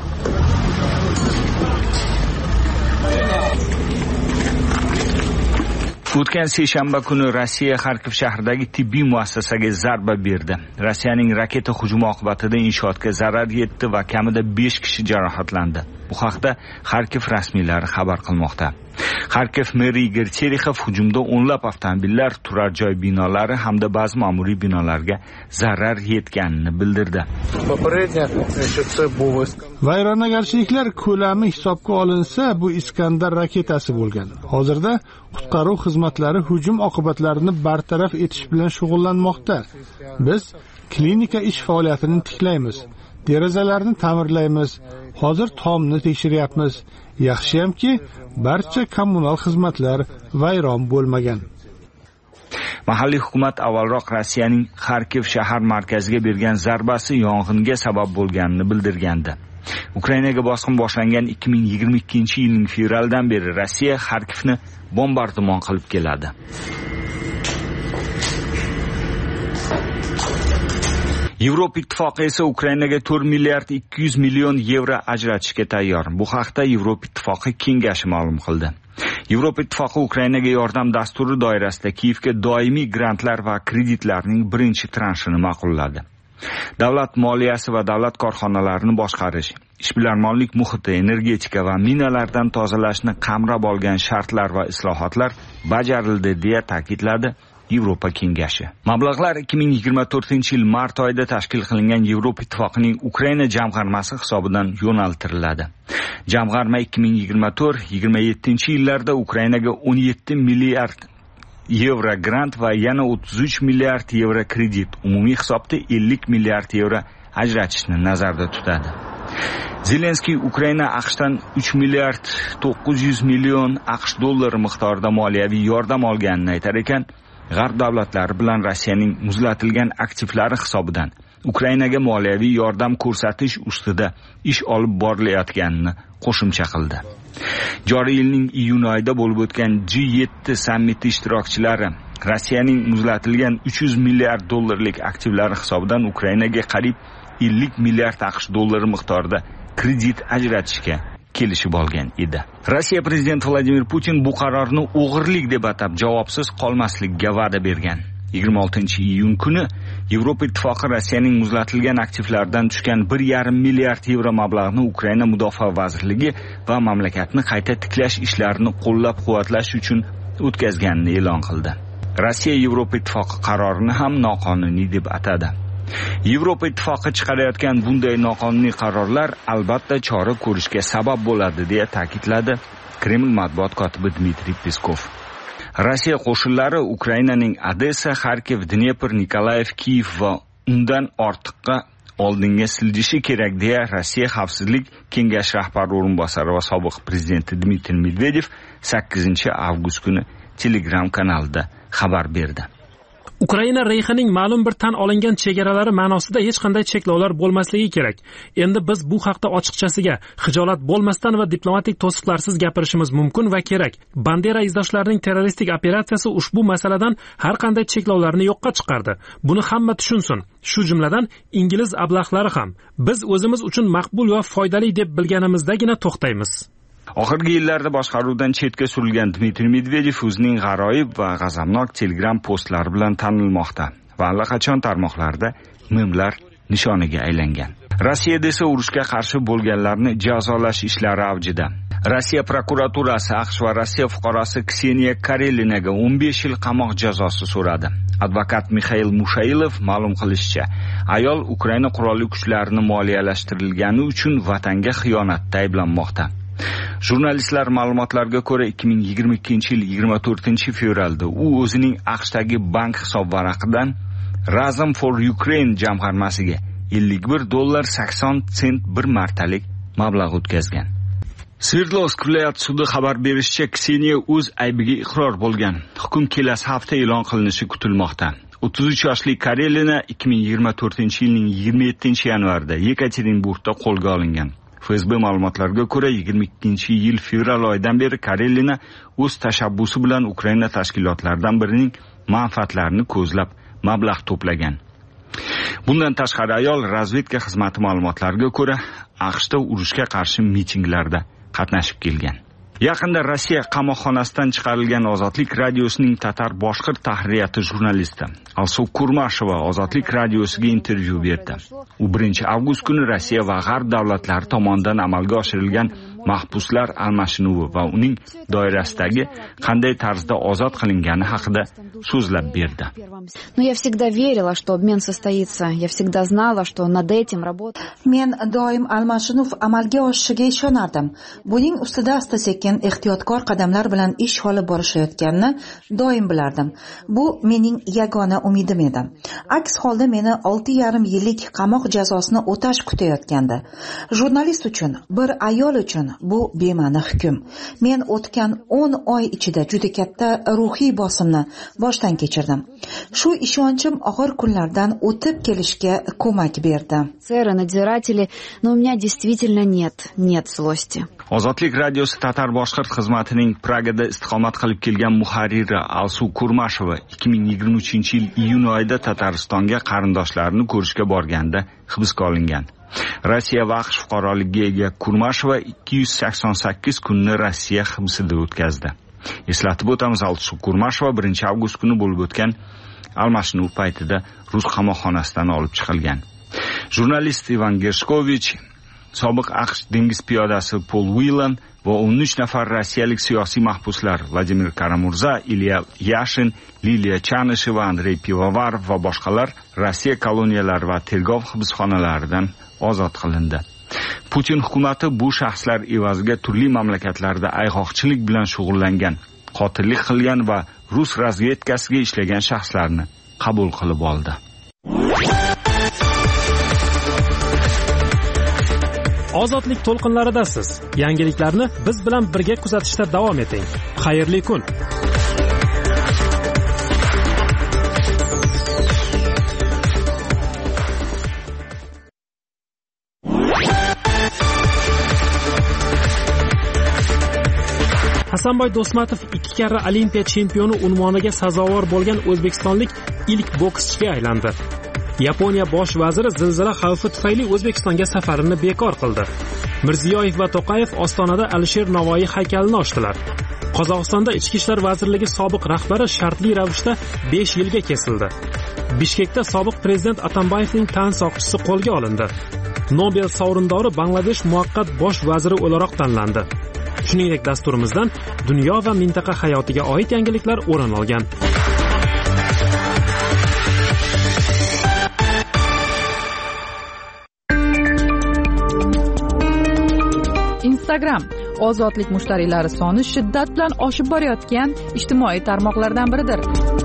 O'tgan seshanba kuni Rossiya Xarkov shahridagi tibbiy muassasaga zarba berdi. Rossiyaning raketa hujumi oqibatida inshootga zarar yetdi va kamida 5 kishi jarohatlandi. Bu haqda Xarkov rasmiylari xabar qilmoqda. Xarkov meri Igor Terexov hujumda o'nlab avtomobillar, turar joy binolari hamda ba'zi ma'muriy binolarga zarar yetganini bildirdi. Vayronagarchiliklar ko'lami hisobga olinsa, bu Iskandar raketasi bo'lgan. Hozirda qutqaruv xizmatlari hujum oqibatlarini bartaraf etish bilan shug'ullanmoqda. Biz klinika ish faoliyatini tiklaymiz. Derazalarni ta'mirlaymiz. Hozir tomni tekshiryapmiz. Yaxshiyamki, barcha kommunal xizmatlar vayron bo'lmagan. Mahalliy hukumat avvalroq Rossiyaning Xarkov shahar markaziga bergan zarbasi yong'inga sabab bo'lganini bildirgandi. Ukrainaga bosqin boshlangan 2022-yilning fevralidan beri Rossiya Xarkovni bombardimon qilib keladi. Yevropa ittifoqi esa Ukrainaga 4 milliard 200 million yevro ajratishga tayyor. Bu haqda Yevropa ittifoqi kengashi ma'lum qildi. Yevropa ittifoqi Ukrainaga yordam dasturi doirasida Kiyevga doimiy grantlar va kreditlarning birinchi transhini ma'qulladi. Davlat moliyasi va davlat korxonalarini boshqarish, ishbilarmonlik muhiti, energetika va minalardan tozalashni qamrab olgan shartlar va islohotlar bajarildi deya ta'kidladi Yevropa kengashi. Mablag'lar 2024-yil mart oyida tashkil qilingan Yevropa ittifoqining Ukraina jamg'armasi hisobidan yo'naltiriladi. Jamg'arma 2024-27-yillarda Ukrainaga 17 milliard yevro grant va yana 33 milliard yevro kredit, umumiy hisobda 50 milliard yevro ajratishni nazarda tutadi. Zelenskiy Ukraina AQShdan 3 milliard 900 million AQSh dollari miqdorida moliyaviy yordam olganini aytar ekan, G'arb davlatlari bilan Rossiyaning muzlatilgan aktivlari hisobidan Ukrainaga moliyaviy yordam ko'rsatish ustida ish olib borilayotganini qo'shimcha qildi. Joriy yilning iyun oyida bo'lib o'tgan G7 sammiti ishtirokchilari Rossiyaning muzlatilgan 300 milliard dollarlik aktivlari hisobidan Ukrainaga qariyb 50 milliard AQSh dollari miqdorida kredit ajratishga kelishib olgan edi. Rossiya prezidenti Vladimir Putin bu qarorni o'g'irlik deb atab javobsiz qolmaslikka va'da bergan. 26-iyun kuni Yevropa Ittifoqi Rossiyaning muzlatilgan aktivlaridan tushgan 1,5 milliard yevro mablag'ni Ukraina Mudofaa vazirligi va mamlakatni qayta tiklash ishlarini qo'llab-quvvatlash uchun o'tkazganini e'lon qildi. Rossiya Yevropa Ittifoqi qarorini ham noqonuniy deb atadi. Yevropa Ittifoqi chiqarayotgan bunday noqonuniy qarorlar albatta chora ko'rishga sabab bo'ladi deya ta'kidladi Kreml matbuot kotibi Dmitriy Peskov. Rossiya qo'shinlari Ukrainaning Odessa, Xarkiv, Dnepr, Nikolayev, Kiyev va undan ortiqqa oldinga siljishi kerak deya Rossiya Xavfsizlik kengashi rahbari o'rinbosari va sobiq prezidenti Dmitriy Medvedev 8-avgust kuni Telegram kanalida xabar berdi. Ukraina Reyxining ma'lum bir tan olingan chegaralari ma'nosida hech qanday cheklovlar bo'lmasligi kerak. Endi biz bu haqda ochiqchasiga, xijolat bo'lmasdan va diplomatik to'siqlarsiz gapirishimiz mumkin va kerak. Bandera izdoshlarining terroristik operatsiyasi ushbu masaladan har qanday cheklovlarni yo'qqa chiqardi. Buni hamma tushunsin. Shu jumladan ingliz ablaqlari ham. Biz o'zimiz uchun maqbul va foydali deb bilganimizdagina to'xtaymiz. Oxirgi yillarda boshqaruvdan chetga surilgan Dmitriy Medvedev o'zining g'aroyib va g'azabnok Telegram postlari bilan tanilmoqda va allaqachon tarmoqlarda memlar nishoniga aylangan. Rossiyada esa urushga qarshi bo'lganlarni jazolash ishlari avjida. Rossiya prokuraturasi AQSh va Rossiya fuqarosi Kseniya Karelinaga 15 yil qamoq jazosi so'radi. Advokat Mikhail Mushailov ma'lum qilishicha, ayol Ukraina qurolli kuchlarini moliyalashtirilgani uchun vatanga xiyonatda ayblanmoqda. Jurnalistlar ma'lumotlariga ko'ra 2022-yil 24-fevralda u o'zining AQShdagi bank hisobvaraqidan Razm for Ukraine jamg'armasiga $51.80 bir martalik mablag' o'tkazgan. Sverdlovsk viloyat sudi xabar berishicha, Kseniya o'z aybiga iqror bo'lgan. Hukm kelasi hafta e'lon qilinishi kutilmoqda. 33 yoshli Karelina 2024-yilning 27-yanvarida Yekaterinburgda qo'lga olingan. FSB ma'lumotlariga ko'ra 22-yil fevral oyidan beri Karelina o'z tashabbusi bilan Ukraina tashkilotlaridan birining manfaatlarini ko'zlab mablag' to'plagan. Bundan tashqari ayol razvedka xizmati ma'lumotlariga ko'ra AQShda urushga qarshi mitinglarda qatnashib kelgan. Yaqinda Rossiya qamoqxonasidan chiqarilgan Ozodlik radiosining tatar boshqirt tahririyati jurnalisti Alsu Kurmashova Ozodlik radiosiga intervyu berdi. U 1-avgust kuni Rossiya va G'arb davlatlari tomonidan amalga oshirilgan mahbuslar almashinuvi va uning doirasidagi qanday tarzda ozod qilingani haqida so'zlab berdi. Men doim almashinuv amalga oshishiga ishonardim. Buning ustida asta-sekin ehtiyotkor qadamlar bilan ish olib borishayotganini doim bilardim. Bu mening yagona umidim edi. Aks holda meni 6,5 yillik qamoq jazosini o'tash kutayotgandi. Jurnalist uchun, bir ayol uchun bu bema'ni hukm. Men o'tgan 10 oy ichida juda katta ruhiy bosimni boshdan kechirdim. Shu ishonchim og'ir kunlardan o'tib kelishga ko'mak berdi. Ozodlik radiosi tatar boshqirt xizmatining Pragada istiqomat qilib kelgan muharriri Alsu Kurmashova 2023-yil iyun oyida Tataristonga qarindoshlarini ko'rishga borganda hibsga olingan. Rossiya va AQSh fuqaroligiga ega Kurmashova 288 kunni Rossiya hibsida o'tkazdi. Eslatib o'tamiz, Alsu Kurmashova 1-avgust kuni bo'lib o'tgan almashinuv paytida rus qamoqxonasidan olib chiqilgan. Jurnalist Ivan Gershkovich, sobiq AQSh dengiz piyodasi Paul Whelan va 13 nafar rossiyalik siyosiy mahbuslar Vladimir Karamurza, Ilya Yashin, Liliya Chanisheva, Andrey Pivovarov va boshqalar Rossiya koloniyalari va tergov hibsxonalaridan ozod qilindi. Putin hukumati bu shaxslar evaziga turli mamlakatlarda ayg'oqchilik bilan shug'ullangan, qotillik qilgan va rus razvedkasiga ishlagan shaxslarni qabul qilib oldi. Ozodlik to'lqinlaridasiz. Yangiliklarni biz bilan birga kuzatishda davom eting. Xayrli kun. Hasanboy Do'smatov 2 karra Olimpiya chempioni unvoniga sazovor bo'lgan o'zbekistonlik ilk bokschiga aylandi. Yaponiya bosh vaziri zilzila xavfi tufayli O'zbekistonga safarini bekor qildi. Mirziyoyev va To'qayev Ostonada Alisher Navoiy haykalini ochdilar. Qozog'istonda Ichki ishlar vazirligi sobiq rahbari shartli ravishda 5 yilga kesildi. Bishkekda sobiq prezident Atambayevning tan soqchisi qo'lga olindi. Nobel sovrindori Bangladesh muvaqqat bosh vaziri o'laroq tanlandi. Shuningdek, dasturimizdan dunyo va mintaqa hayotiga oid yangiliklar o'rin olgan. Instagram ozodlik mushtariylari soni shiddat bilan oshib borayotgan ijtimoiy tarmoqlardan biridir.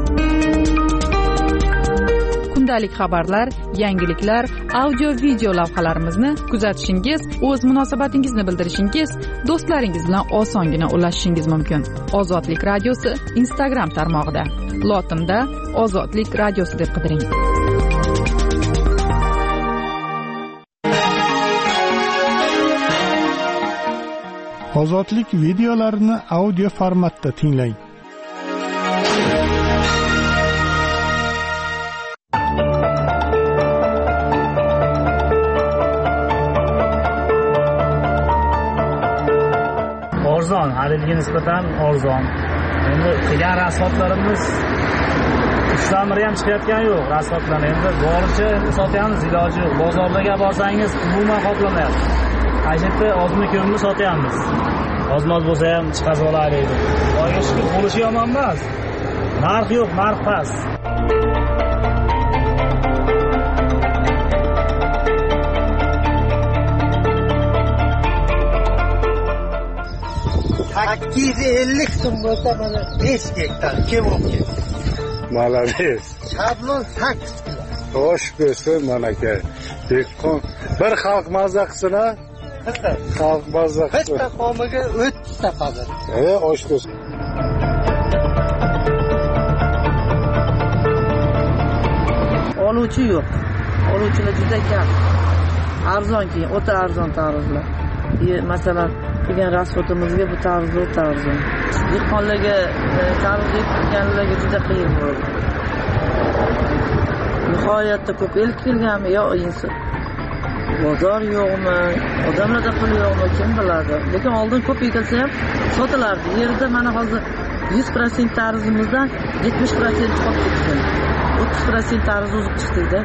Kundalik xabarlar, yangiliklar, audio-video lavhalarimizni kuzatishingiz, o'z munosabatingizni bildirishingiz, do'stlaringiz bilan osongina ulashishingiz mumkin. Ozodlik radiosi Instagram tarmog'ida. Lotinda Ozodlik radiosi deb qidiring. Ozodlik videolarini audio formatda tinglang. Arzon, haliga nisbatan arzon. Endi qilgan rasvotlarimiz ishlamiri ham chiqayotgani yo'q, rasvotlar endi boricha endi sotyapmiz, iloji yo'q. Bozorlarga borsangiz umuman qoplamayapti. Ajibda ozmi ko'mni sotyapmiz. Ozmoz bo'lsa ham chiqazib olaylik. Oyga shukur bo'lishi yomon emas. Narx yo'q, narx past. $850 so'm bo'lsa mana 5 gektar kim olib Malades. Shablon 8 kilo. Xo'sh bo'lsin manaka. Dehqon bir xalq mazza qilsa, xalq mazza qilsa. Bitta qomiga 30 ta qadi. Osh bo'lsin. Oluvchi yo'q. Oluvchilar juda kam. Arzon keyin, o'ta arzon tariflar. Masalan, degan rasvotimizga bu tariflar o'ta arzon. Dehqonlarga tarif etganlarga juda qiyin bo'ldi. Nihoyatda ko'p el kelganmi yo inson. Bozor yo'qmi, odamlarda pul yo'qmi, kim biladi. Lekin oldin ko'p ekilsa ham sotilardi. Yerda mana hozir 100% tarzimizdan 70% qolib ketgan. 30% tarz o'zib chiqdi.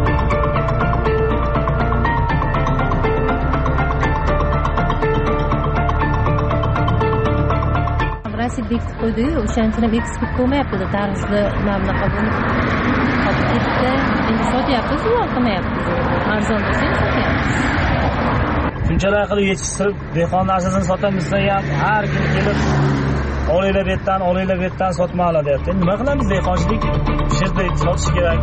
Rossiya bekitib qo'ydi-yu, o'shaning uchun ham eksport bo'lmayapti, tarzni mamlaqa bo'lib qolib ketdi. Endi sotyapmiz, qilmayapmiz. Arzon bo'lsa ham sotyapmiz. Shunchalar qilib yetishtirib, dehqon narsasini sotamiz ham har kim kelib olinglar bu yerdan sotmoqlar deyapti. Nima qilamiz, dehqonchilik shirda sotish kerak.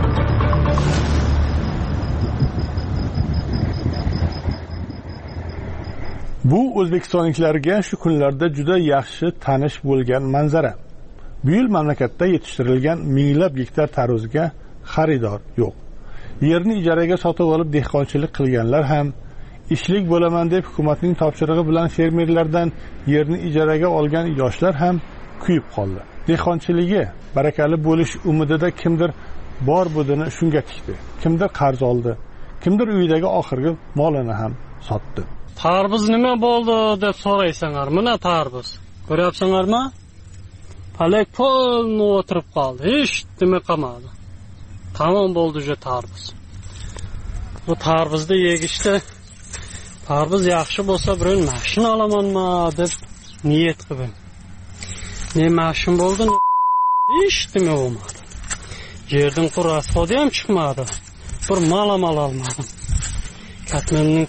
Bu o'zbekistonliklarga shu kunlarda juda yaxshi tanish bo'lgan manzara. Bu yil mamlakatda yetishtirilgan minglab gektar tarvuzga xaridor yo'q. Yerni ijaraga sotib olib dehqonchilik qilganlar ham, ishlik bo'laman deb hukumatning topshirig'i bilan fermerlardan yerni ijaraga olgan yoshlar ham kuyib qoldi. Dehqonchiligi barakali bo'lish umidida kimdir bor budini shunga tikdi. Kimdir qarz oldi, kimdir uyidagi oxirgi molini ham sotdi. Tarvuz nima bo'ldi deb so'raysanlar. Mana tarvuz. Ko'ryapsizlarmi? Palak polni o'tirib qoldi. Hech nima qilmadi. Tamom bo'ldi ju tarvuz. Bu tarvuzni yegishda tarvuz yaxshi bo'lsa bir mashina olamanmi deb niyat qildim. Ne mashina bo'ldi? Hech nima bo'lmadi. Yerdan qur'asodi ham chiqmadi. Bir malamal olmadim. Katmanning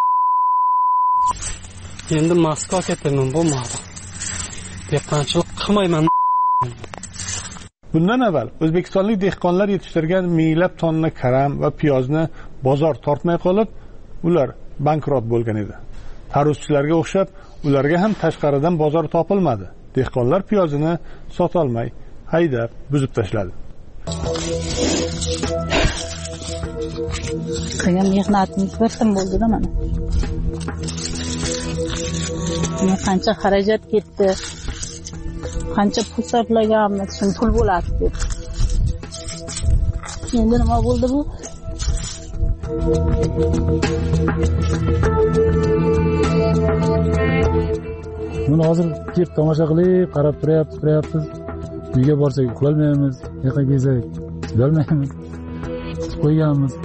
endi Moskva ketaman bo'lmadi. Dehqonchilik qilmayman. Bundan avval o'zbekistonlik dehqonlar yetishtirgan minglab tonna karam va piyozni bozor tortmay qolib, ular bankrot bo'lgan edi. Tarvuzchilarga o'xshab, ularga ham tashqaridan bozor topilmadi. Dehqonlar piyozini sota olmay, haydab, buzib tashladi. Qilgan mehnatimiz bir tim bo'ldi-da mana. qancha xarajat ketdi, qancha pul sarflaganmiz, shuni pul bo'ladi deb. Endi nima bo'ldi bu? Buni hozir kelib tomosha qilib, qarab turayapmiz. Uyga borsak uxlolmaymiz, yoqqa kelsak chidolmaymiz. Chiqib qo'yganmiz.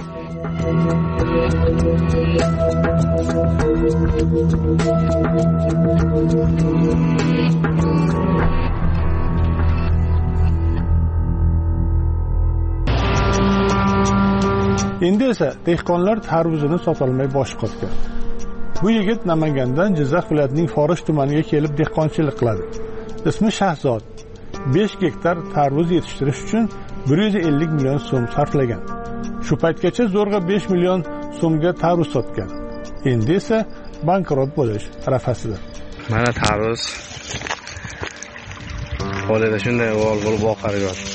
Endi esa dehqonlar tarvuzini sotolmay bosh qotgan. Bu yigit Namangandan Jizzax viloyatining Forish tumaniga kelib dehqonchilik qiladi. Ismi Shahzod. 5 gektar tarvuz yetishtirish uchun 150 million so'm sarflagan. Shu paytgacha zo'rg'a 5 million so'mga tarvuz sotgan. Endi esa bankrot bo'lish arafasida. Mana tarvuz. Qo'lida shunday o'g'il bo'lib oqarib yotibdi.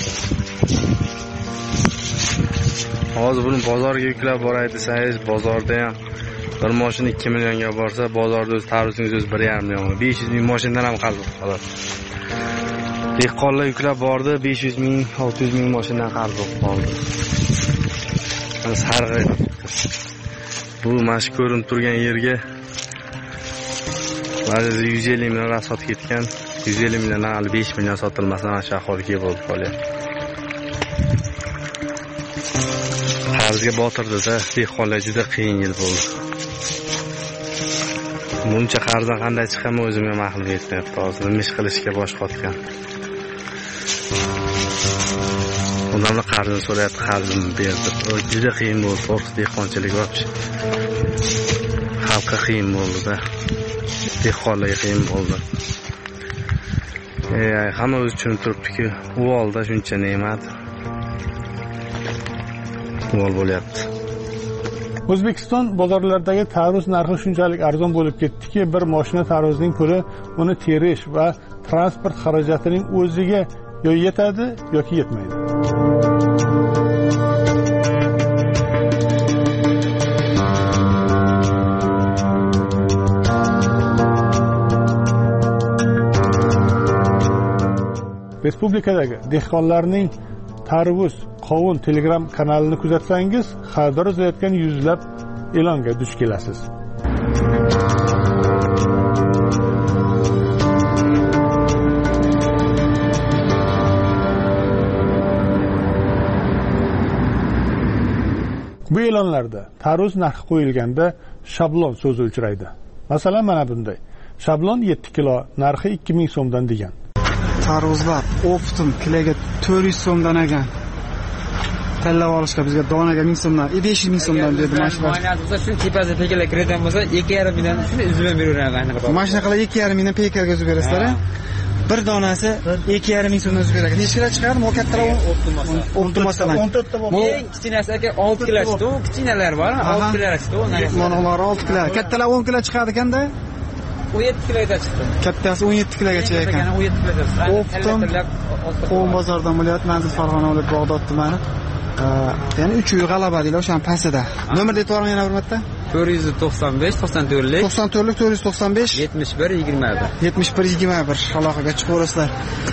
Hozir buni bozorga yuklab boray desangiz, bozorda ham bir mashina 2 millionga borsa, bozorda o'z tarvuzingiz o'zi 1,5 million. 500 ming mashinadan ham qarz bo'ladi. Dehqonlar yuklab bordi, 500 ming, 600 ming mashinadan qarz bo'lib qoldi. Sarg'ayib. Bu mana ko'rinib turgan yerga ba'zida 150 million rasot ketgan, 150 milliondan hali 5 million sotilmasdan mana shu aholiga bo'lib qolyapti. Qarzga botirdi-da, dehqonlar juda qiyin yil bo'ldi. Buncha qarzdan qanday chiqaman o'zim ham aqlim yetmayapti hozir. Nima ish qilishga bosh qotgan. Odamlar qarzini so'rayapti, qarzimni berdi. Juda qiyin bo'ldi, to'g'risi dehqonchilik vobchi. Xalqqa qiyin bo'ldi-da. Dehqonlarga qiyin bo'ldi. Hamma o'zi tushunib turibdi-ku, u holda shuncha ne'mat bo'lyapti. O'zbekiston bozorlaridagi tarvuz narxi shunchalik arzon bo'lib ketdiki, bir mashina tarvuzning puli uni terish va transport xarajatining o'ziga yo yetadi yoki yetmaydi. Respublikadagi dehqonlarning tarvuz, qovun Telegram kanalini kuzatsangiz, xaridor izlayotgan yuzlab e'longa duch kelasiz. Bu e'lonlarda tarvuz narxi qo'yilganda shablon so'zi uchraydi. Masalan, mana bunday. Shablon 7 kilo, narxi 2000 so'mdan degan. Tarvuzlar optim kiloga 400 so'mdan ekan. Tanlab olishga bizga donaga 1000 so'mdan, 500 ming so'mdan dedi mashina. Bo'lsa shu tepasida pekalar kiradigan bo'lsa 2,5 mingdan shuni uzib beraveradi. Mashina qilib 2,5 mingdan pekarga uzib berasizlar. Bir donasi 2,5 ming so'mdan uzib beradi. Necha kilo chiqadi? Bu kattalar optimasalan. 14 ta bo'ldi. Eng kichkinasi aka 6 kilo chiqdi. Kichkinalar bor, 6 kilo chiqdi. Monolar 6 kilo. Kattalar 10 kilo chiqadi ekanda. 17 kiloga chiqdi. Kattasi 17 kilogacha ekan. 17 kiloga. Optim Qo'm bozordan bo'lyapti, Manzil Farg'ona viloyati Bog'dod tumani. Ya'ni 3 uy g'alaba deylar, o'sha pastida. Nomerni aytib yana bir marta. 495 94lik 94lik 495 71 21 71 21 aloqaga chiqaverasizlar.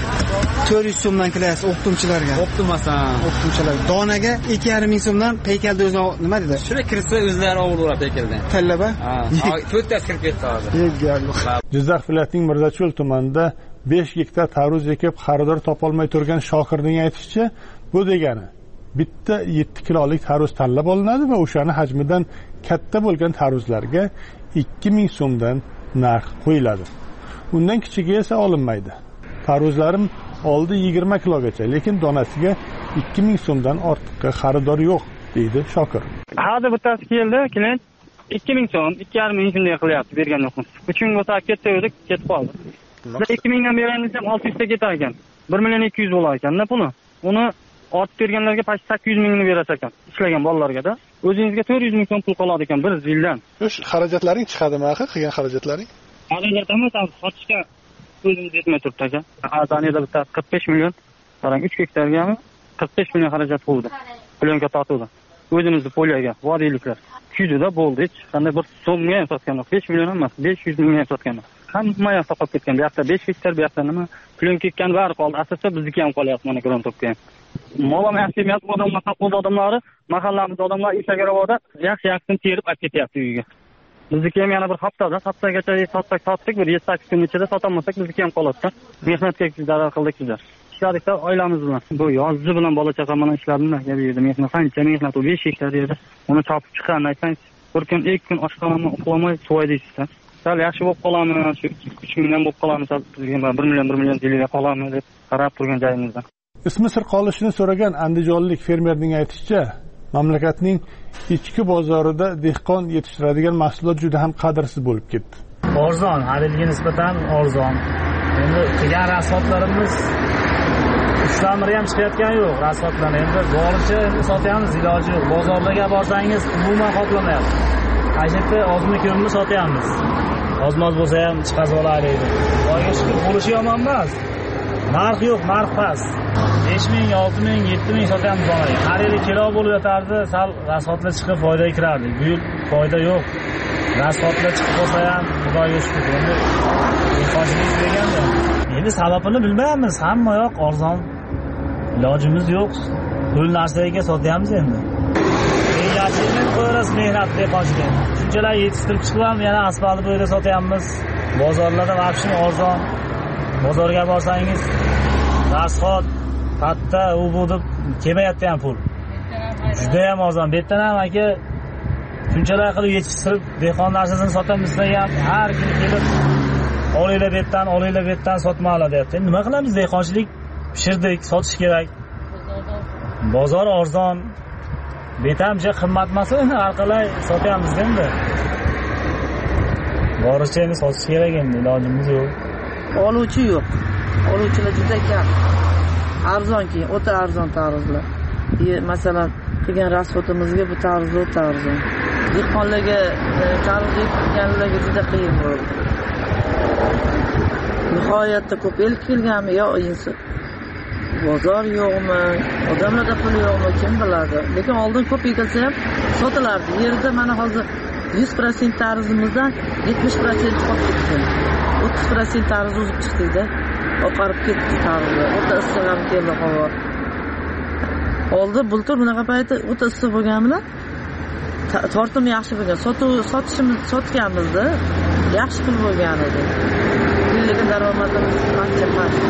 400 so'mdan kilaysiz optimchilarga. Optimchilar. Donaga 2,5 ming so'mdan peykalda o'zi nima dedi? Shuna kirsa o'zlari ovullar peykaldan. Tallaba? Ha, 4 ta kirib ketdi hozir. Jizzax viloyatining Mirzacho'l tumanida 5 gektar tarvuz ekib xaridor topolmay turgan Shohirning aytishicha, bu degani bitta 7 kilolik tarvuz tanlab olinadi va o'shani hajmidan katta bo'lgan tarvuzlarga 2000 so'mdan narx qo'yiladi. Undan kichigi esa olinmaydi. Tarvuzlarim oldi 20 kilogacha, lekin donasiga 2000 so'mdan ortiqqa xaridor yo'q, deydi Shokir. Hozir bittasi keldi, klient 2000 so'm, 2,5 ming shunday qilyapti, bergan yo'qmiz. 3 kun o'tib ketaverdik, ketib qoldi. 2000 dan berganimiz ham 600 ta ketar ekan. 1 million 200 bo'lar ekan-da puli. Uni ortib berganlarga past 800 mingni berasiz ekan, ishlagan bolalarga-da. O'zingizga 400 ming so'm pul qoladi ekan bir yildan. O'sh xarajatlaring chiqadimi, axir qilgan xarajatlaring? Xarajatimiz sotishga o'zimiz yetmay turibdi aka. Azaniyada bitta 45 million, qarang 3 gektargami 45 million xarajat bo'ldi. Plyonka tortuvdi. O'zimizni polyaga, vodiyliklar. 200 da bo'ldi, hech qanday bir so'mga ham sotgan yo'q. 5 million emas, 500 mingga ham sotgan yo'q. hamma yoqda qolib ketgan. Bu yoqda 5 gektar, bu yoqda nima? Plyonka ketgan bari qoldi. Asosda bizniki ham qolyapti mana Grontopga ham. Molam yaxshi emas, odamlar saqlov odamlari, mahallamiz odamlar Isagarobda yaxshi terib olib ketyapti uyiga. Bizniki ham yana bir haftagacha sotdik, bir 7-8 kun ichida sotolmasak bizniki ham qoladi. Mehnatga zarar qildik bizlar. Ishlarikda oilamiz bilan. Bu yozchi bilan bola chaqa mana ishlarni bu yerda mehnat qancha mehnat, 5 gektar yerda. Uni chopib chiqqan aytsangiz, bir kun 2 kun oshxonamni uxlamay suvaydaysiz. Sal yaxshi bo'lib qolamiz, shu 3 million bo'lib qolamiz, bizga 1 million yilga qolamiz deb qarab turgan joyimizda. Ismi sir qolishini so'ragan andijonlik fermerning aytishicha, mamlakatning ichki bozorida dehqon yetishtiradigan mahsulot juda ham qadrsiz bo'lib ketdi. Arzon, hadilga nisbatan arzon. Endi qilgan rasxodlarimiz ishlamiri ham chiqayotgani yo'q, rasxodlar endi boricha endi sotyapmiz, iloji yo'q. Bozorlarga borsangiz umuman qoplamayapti. Qayerda ozmi ko'mni sotyapmiz. Ozmoz bo'lsa ham chiqazib olaylik. Xudoga shukr, bo'lishi yomon emas. Narx yo'q, narx past. 5000, 6000, 7000 sotyapmiz onaga. Har yili kilo bo'lib yotardi, sal rasxodlar chiqib foydaga kirardi. Bu yil foyda yo'q. Rasxodlar chiqib qolsa ham Xudoga shukr. Endi dehqonchilik deganda endi sababini bilmaymiz. Hamma yoq arzon. Ilojimiz yo'q. Pul narsaga sotyapmiz endi. Yaxshilik qo'yamiz mehnat dehqonchilik. Shunchalar yetishtirib chiqib ham yana asfaltni bo'yida sotyapmiz. Bozorlarda vaqtin arzon. Bozorga borsangiz rasxod, patta, u bu deb kelmayapti ham pul. Juda ham arzon. Bu yerdan ham aka shunchalar qilib yetishtirib dehqon narsasini sotamiz ham har kuni kelib olinglar bu yerdan sotmoqlar deyapti. Nima qilamiz? Dehqonchilik pishirdik, sotish kerak. Bozor arzon. Betamcha qimmat emas, har qalay sotyapmiz endi. Boricha endi sotish kerak endi, ilojimiz yo'q. Oluvchi yo'q. Oluvchilar juda kam. Arzonki, o'ta arzon tarzlar. Masalan, qilgan rasxodimizga bu tarzda o'ta arzon. Dehqonlarga tarz etganlarga juda qiyin bo'ldi. Nihoyatda ko'p el kelganmi yo inson. Bozor yo'qmi, odamlarda pul yo'qmi, kim biladi. Lekin oldin ko'p ekilsa ham sotilardi. Yerda mana hozir 100% tarzimizdan 70% qolib ketdi. 30% tarz o'zib chiqdi-da. Oqarib ketdi tarzi. O'ta issiq ham keldi havo. Oldin bultur bunaqa payti o'ta issiq bo'lgan bilan tortim yaxshi bo'lgan. Sotganimizda yaxshi pul bo'lgan edi. Lekin daromadimiz qancha past.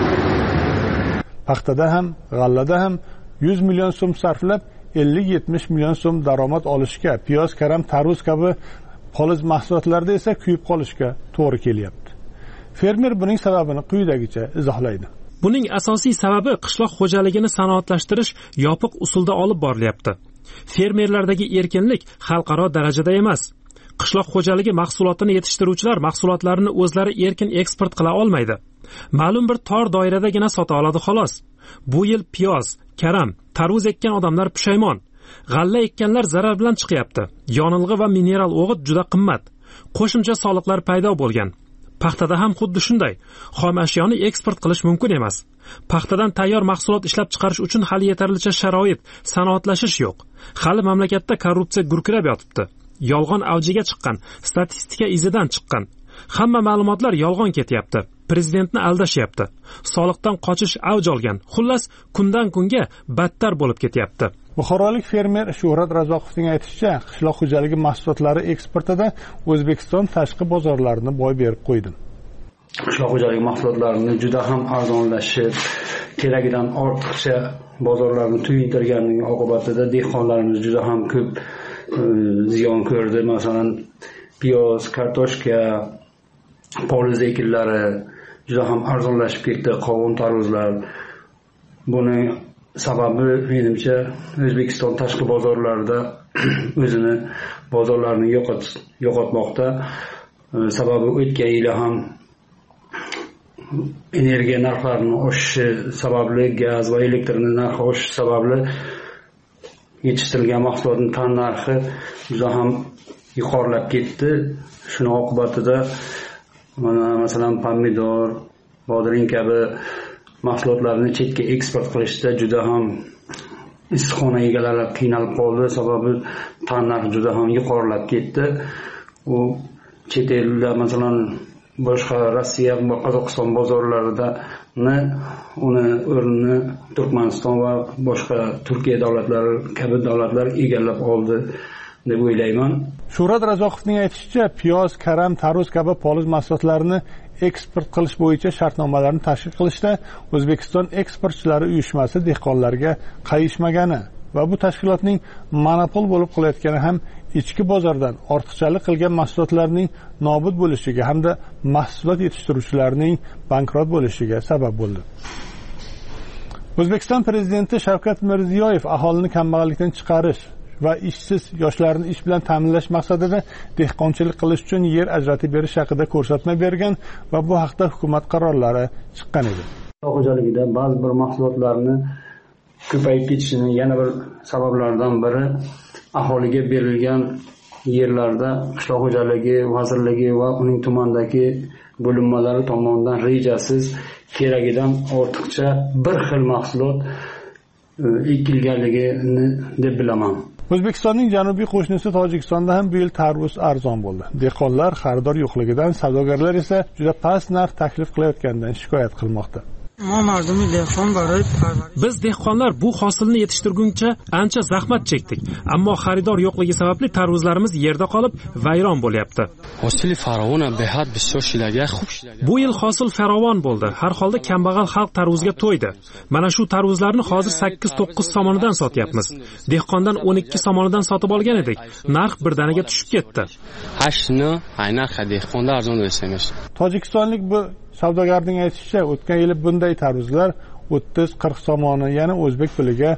Paxtada ham, g'allada ham 100 million so'm sarflab 50-70 million so'm daromad olishga, piyoz, karam, tarvuz kabi poliz mahsulotlarda esa kuyib qolishga to'g'ri kelyapti. Fermer buning sababini quyidagicha izohlaydi. Buning asosiy sababi qishloq xo'jaligini sanoatlashtirish yopiq usulda olib borilyapti. Fermerlardagi erkinlik xalqaro darajada emas. Qishloq xo'jaligi mahsulotini yetishtiruvchilar mahsulotlarini o'zlari erkin eksport qila olmaydi. Ma'lum bir tor doiradagina sota oladi xolos. Bu yil piyoz, karam, tarvuz ekkan odamlar pushaymon. G'alla ekkanlar zarar bilan chiqyapti. Yonilg'i va mineral o'g'it juda qimmat. Qo'shimcha soliqlar paydo bo'lgan. Paxtada ham xuddi shunday. Xom ashyoni eksport qilish mumkin emas. Paxtadan tayyor mahsulot ishlab chiqarish uchun hali yetarlicha sharoit, sanoatlashish yo'q. Hali mamlakatda korrupsiya gurkirab yotibdi. Yolg'on avjiga chiqqan, statistika izidan chiqqan. Hamma ma'lumotlar yolg'on ketyapti. Prezidentni aldashyapti. Soliqdan qochish avj olgan. Xullas, kundan kunga battar bo'lib ketyapti. Buxorolik fermer Shuhrat Razoqovning aytishicha, qishloq xo'jaligi mahsulotlari eksportida O'zbekiston tashqi bozorlarini boy berib qo'ydi. Qishloq xo'jaligi mahsulotlarini juda ham arzonlashib, keragidan ortiqcha bozorlarni tuyintirganning oqibatida dehqonlarimiz juda ham ko'p ziyon ko'rdi. Masalan, piyoz, kartoshka, poliz ekinlari juda ham arzonlashib ketdi, qovun, tarvuzlar. Buni sababi menimcha O'zbekiston tashqi bozorlarida o'zini bozorlarini yo'qotmoqda. Sababi o'tgan yil ham energiya narxlarining oshishi sababli, gaz va elektr narxi oshishi sababli yetishtirilgan mahsulotning tan narxi juda ham yuqorilab ketdi. Shuning oqibatida mana masalan pomidor, bodring kabi mahsulotlarni chetga eksport qilishda juda ham issiqxona egalari qiynalib qoldi. Sababi tan narxi juda ham yuqorilab ketdi. U chet elda masalan boshqa Rossiya va Qozog'iston bozorlaridani uni o'rnini Turkmaniston va boshqa Turkiya davlatlari kabi davlatlar egallab oldi deb o'ylayman. Shuhrat Razoqovning aytishicha, piyoz, karam, tarvuz kabi poliz mahsulotlarini eksport qilish bo'yicha shartnomalarni tashkil qilishda O'zbekiston eksportchilari uyushmasi dehqonlarga qayishmagani va bu tashkilotning monopol bo'lib qolayotgani ham ichki bozordan ortiqchalik qilgan mahsulotlarning nobud bo'lishiga hamda mahsulot yetishtiruvchilarning bankrot bo'lishiga sabab bo'ldi. O'zbekiston prezidenti Shavkat Mirziyoyev aholini kambag'allikdan chiqarish va ishsiz yoshlarni ish bilan ta'minlash maqsadida dehqonchilik qilish uchun yer ajratib berish haqida ko'rsatma bergan va bu haqda hukumat qarorlari chiqqan edi. Qishloq xo'jaligida ba'zi bir mahsulotlarni ko'payib ketishini yana bir sabablaridan biri aholiga berilgan yerlarda qishloq xo'jaligi vazirligi va uning tumandagi bo'linmalari tomonidan rejasiz keragidan ortiqcha bir xil mahsulot ekilganligini deb bilaman. O'zbekistonning janubiy qo'shnisi Tojikistonda ham bu yil tarvuz arzon bo'ldi. Dehqonlar xaridor yo'qligidan, savdogarlar esa juda past narx taklif qilayotganidan shikoyat qilmoqda. Biz dehqonlar bu hosilni yetishtirguncha ancha zahmat chekdik, ammo xaridor yo'qligi sababli tarvuzlarimiz yerda qolib vayron bo'lyapti. Bu yil hosil farovon bo'ldi. Har holda kambag'al xalq tarvuzga to'ydi. Mana shu tarvuzlarni hozir 8-9 somonidan sotyapmiz. Dehqondan 12 somonidan sotib olgan edik. Narx birdaniga tushib ketdi. Tojikistonlik bu savdogarning aytishicha, o'tgan yili bunday tarvuzlar 30-40 somoni, ya'ni o'zbek puliga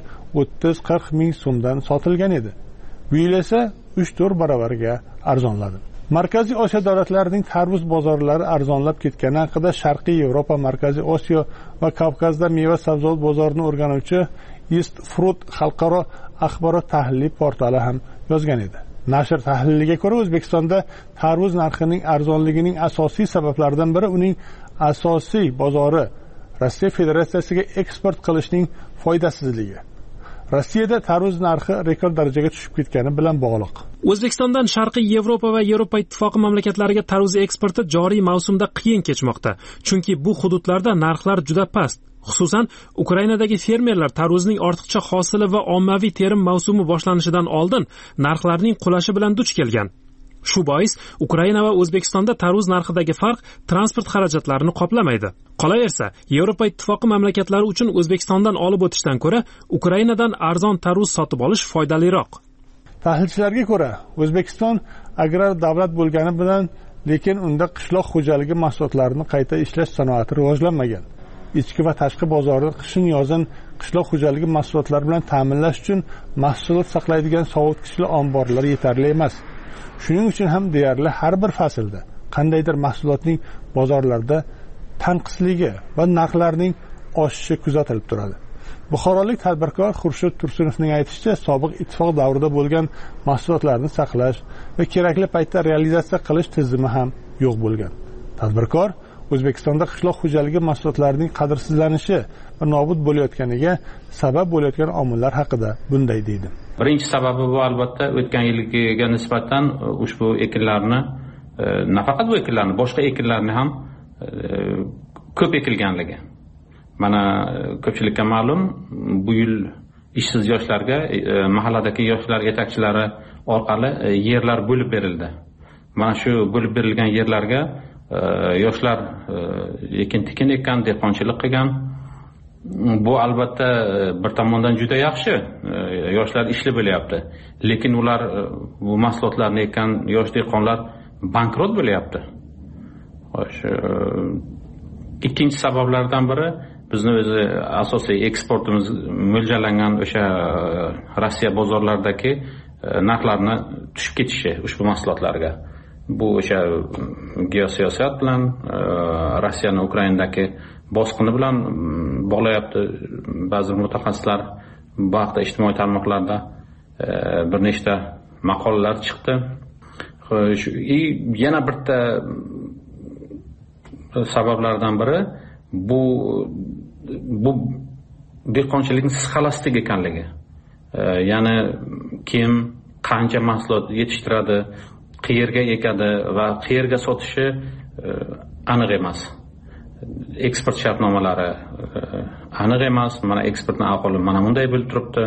30-40 ming so'mdan sotilgan edi. Bu yil esa 3-4 baravariga arzonladi. Markaziy Osiyo davlatlarining tarvuz bozorlari arzonlab ketgani haqida Sharqiy Yevropa, Markaziy Osiyo va Kavkazda meva-sabzavot bozorini o'rganuvchi East Fruit xalqaro axborot tahliliy portali ham yozgan edi. Nashr tahliliga ko'ra, O'zbekistonda tarvuz narxining arzonligining asosiy sabablaridan biri uning asosiy bozori Rossiya Federatsiyasiga eksport qilishning foydasizligi. Rossiyada tarvuz narxi rekord darajaga tushib ketgani bilan bog'liq. O'zbekistondan Sharqiy Yevropa va Yevropa Ittifoqi mamlakatlariga tarvuz eksporti joriy mavsumda qiyin kechmoqda, chunki bu hududlarda narxlar juda past. Xususan, Ukrainadagi fermerlar tarvuzning ortiqcha hosili va ommaviy terim mavsumi boshlanishidan oldin narxlarning qulashi bilan duch kelgan. Shu bois Ukraina va O'zbekistonda tarvuz narxidagi farq transport xarajatlarini qoplamaydi. Qolaversa, Yevropa Ittifoqi mamlakatlari uchun O'zbekistondan olib o'tishdan ko'ra Ukrainadan arzon tarvuz sotib olish foydaliroq. Tahlilchilarga ko'ra, O'zbekiston agrar davlat bo'lgani bilan, lekin unda qishloq xo'jaligi mahsulotlarini qayta ishlash sanoati rivojlanmagan. Ichki va tashqi bozorni qishin-yozin qishloq xo'jaligi mahsulotlari bilan ta'minlash uchun mahsulot saqlaydigan sovutgichli omborlar yetarli emas. Shuning uchun ham deyarli har bir faslda qandaydir mahsulotning bozorlarda tanqisligi va narxlarning oshishi kuzatilib turadi. Buxorolik tadbirkor Xurshid Tursunovning aytishicha, sobiq ittifoq davrida bo'lgan mahsulotlarni saqlash va kerakli paytda realizatsiya qilish tizimi ham yo'q bo'lgan. Tadbirkor O'zbekistonda qishloq xo'jaligi mahsulotlarining qadrsizlanishi va nobud bo'layotganiga sabab bo'layotgan omillar haqida bunday deydi. Birinchi sababi bu albatta o'tgan yilgiga nisbatan ushbu ekinlarni, nafaqat bu ekinlarni, boshqa ekinlarni ham ko'p ekilganligi. Mana ko'pchilikka ma'lum, bu yil ishsiz yoshlarga mahalladagi yoshlar yetakchilari orqali yerlar bo'lib berildi. Mana shu bo'lib berilgan yerlarga yoshlar ekin-tikin ekkan, dehqonchilik qilgan. Bu albatta bir tomondan juda yaxshi. Yoshlar ishli bo'lyapti. Lekin ular bu mahsulotlarni ekkan yosh dehqonlar bankrot bo'lyapti. Ikkinchi sabablardan biri bizni o'zi asosiy eksportimiz mo'ljallangan o'sha Rossiya bozorlaridagi narxlarni tushib ketishi ushbu mahsulotlarga. Bu o'sha geosiyosat bilan Rossiyani Ukrainadagi bosqini bilan bog'layapti. Ba'zi mutaxassislar bu haqda ijtimoiy tarmoqlarda bir nechta maqolalar chiqdi. Yana bitta sabablardan biri bu dehqonchilikning sxolastik ekanligi. Ya'ni kim qancha mahsulot yetishtiradi, qayerga ekadi va qayerga sotishi aniq emas. Eksport shartnomalari aniq emas. Mana eksportning ahvoli mana bunday bo'lib turibdi.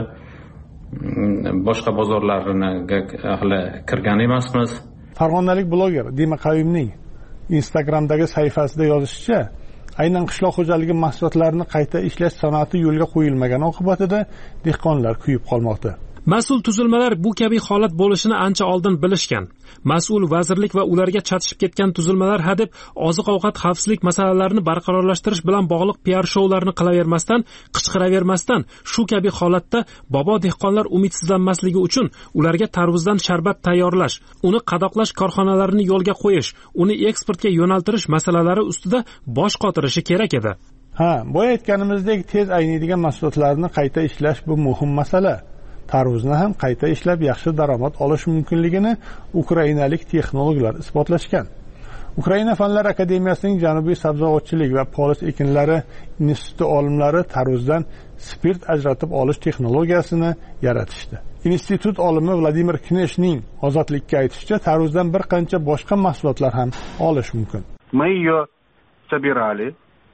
Boshqa bozorlarga hali kirgan emasmiz. Farg'onalik bloger Dima Qayumning Instagramdagi sahifasida yozishicha, aynan qishloq xo'jaligi mahsulotlarini qayta ishlash sanoati yo'lga qo'yilmagani oqibatida dehqonlar kuyib qolmoqda. Mas'ul tuzilmalar bu kabi holat bo'lishini ancha oldin bilishgan. Mas'ul vazirlik va ularga chatishib ketgan tuzilmalar hadeb oziq-ovqat xavfsizlik masalalarini barqarorlashtirish bilan bog'liq PR shoularni qilavermasdan, qichqiravermasdan, shu kabi holatda bobo dehqonlar umidsizlanmasligi uchun ularga tarvuzdan sharbat tayyorlash, uni qadoqlash korxonalarini yo'lga qo'yish, uni eksportga yo'naltirish masalalari ustida bosh qotirishi kerak edi. Boya aytganimizdek, tez ayniydigan mahsulotlarni qayta ishlash bu muhim masala. Tarvuzni ham qayta ishlab yaxshi daromad olish mumkinligini ukrainalik texnologlar isbotlashgan. Ukraina Fanlar akademiyasining Janubiy sabzavotchilik va polis ekinlari instituti olimlari tarvuzdan spirt ajratib olish texnologiyasini yaratishdi. Institut olimi Vladimir Kneshning Ozodlikka aytishicha, tarvuzdan bir qancha boshqa mahsulotlar ham olish mumkin. Мы ее собирали,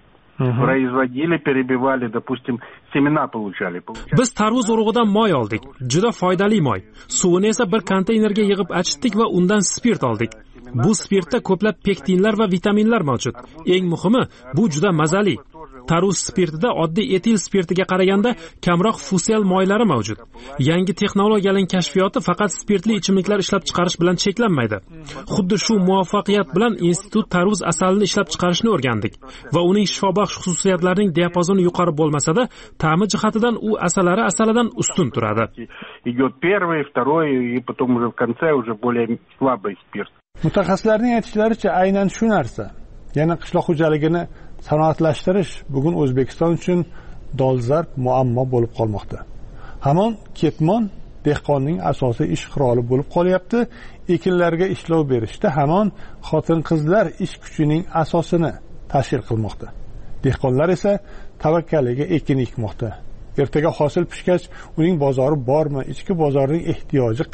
производили, перебивали, допустим, semena получали. Biz tarvuz urug'idan moy oldik. Juda foydali moy. Suvini esa bir konteynerga yig'ib achitdik va undan spirt oldik. Bu spirtda ko'plab pektinlar va vitaminlar mavjud. Eng muhimi, bu juda mazali. Tarvuz spirtida oddiy etil spirtiga qaraganda kamroq fusel moylari mavjud. Yangi texnologiyaning kashfiyoti faqat spirtli ichimliklar ishlab chiqarish bilan cheklanmaydi. Xuddi shu muvaffaqiyat bilan institut tarvuz asalini ishlab chiqarishni o'rgandik va uning shifobaxsh xususiyatlarining diapazoni yuqori bo'lmasa-da, ta'mi jihatidan u asalidan ustun turadi. Идет первый, второй и потом уже в конце уже более слабый спирт. Mutaxassislarning aytishlaricha, aynan shu narsa, ya'ni qishloq xo'jaligini sanoatlashtirish bugun O'zbekiston uchun dolzarb muammo bo'lib qolmoqda. Hamon ketmon dehqonning asosiy ish quroli bo'lib qolyapti. Ekinlarga ishlov berishda hamon xotin-qizlar ish kuchining asosini tashkil qilmoqda. Dehqonlar esa tavakkaliga ekin ekmoqda. Ertaga hosil pishgach, uning bozori bormi, ichki bozorning ehtiyoji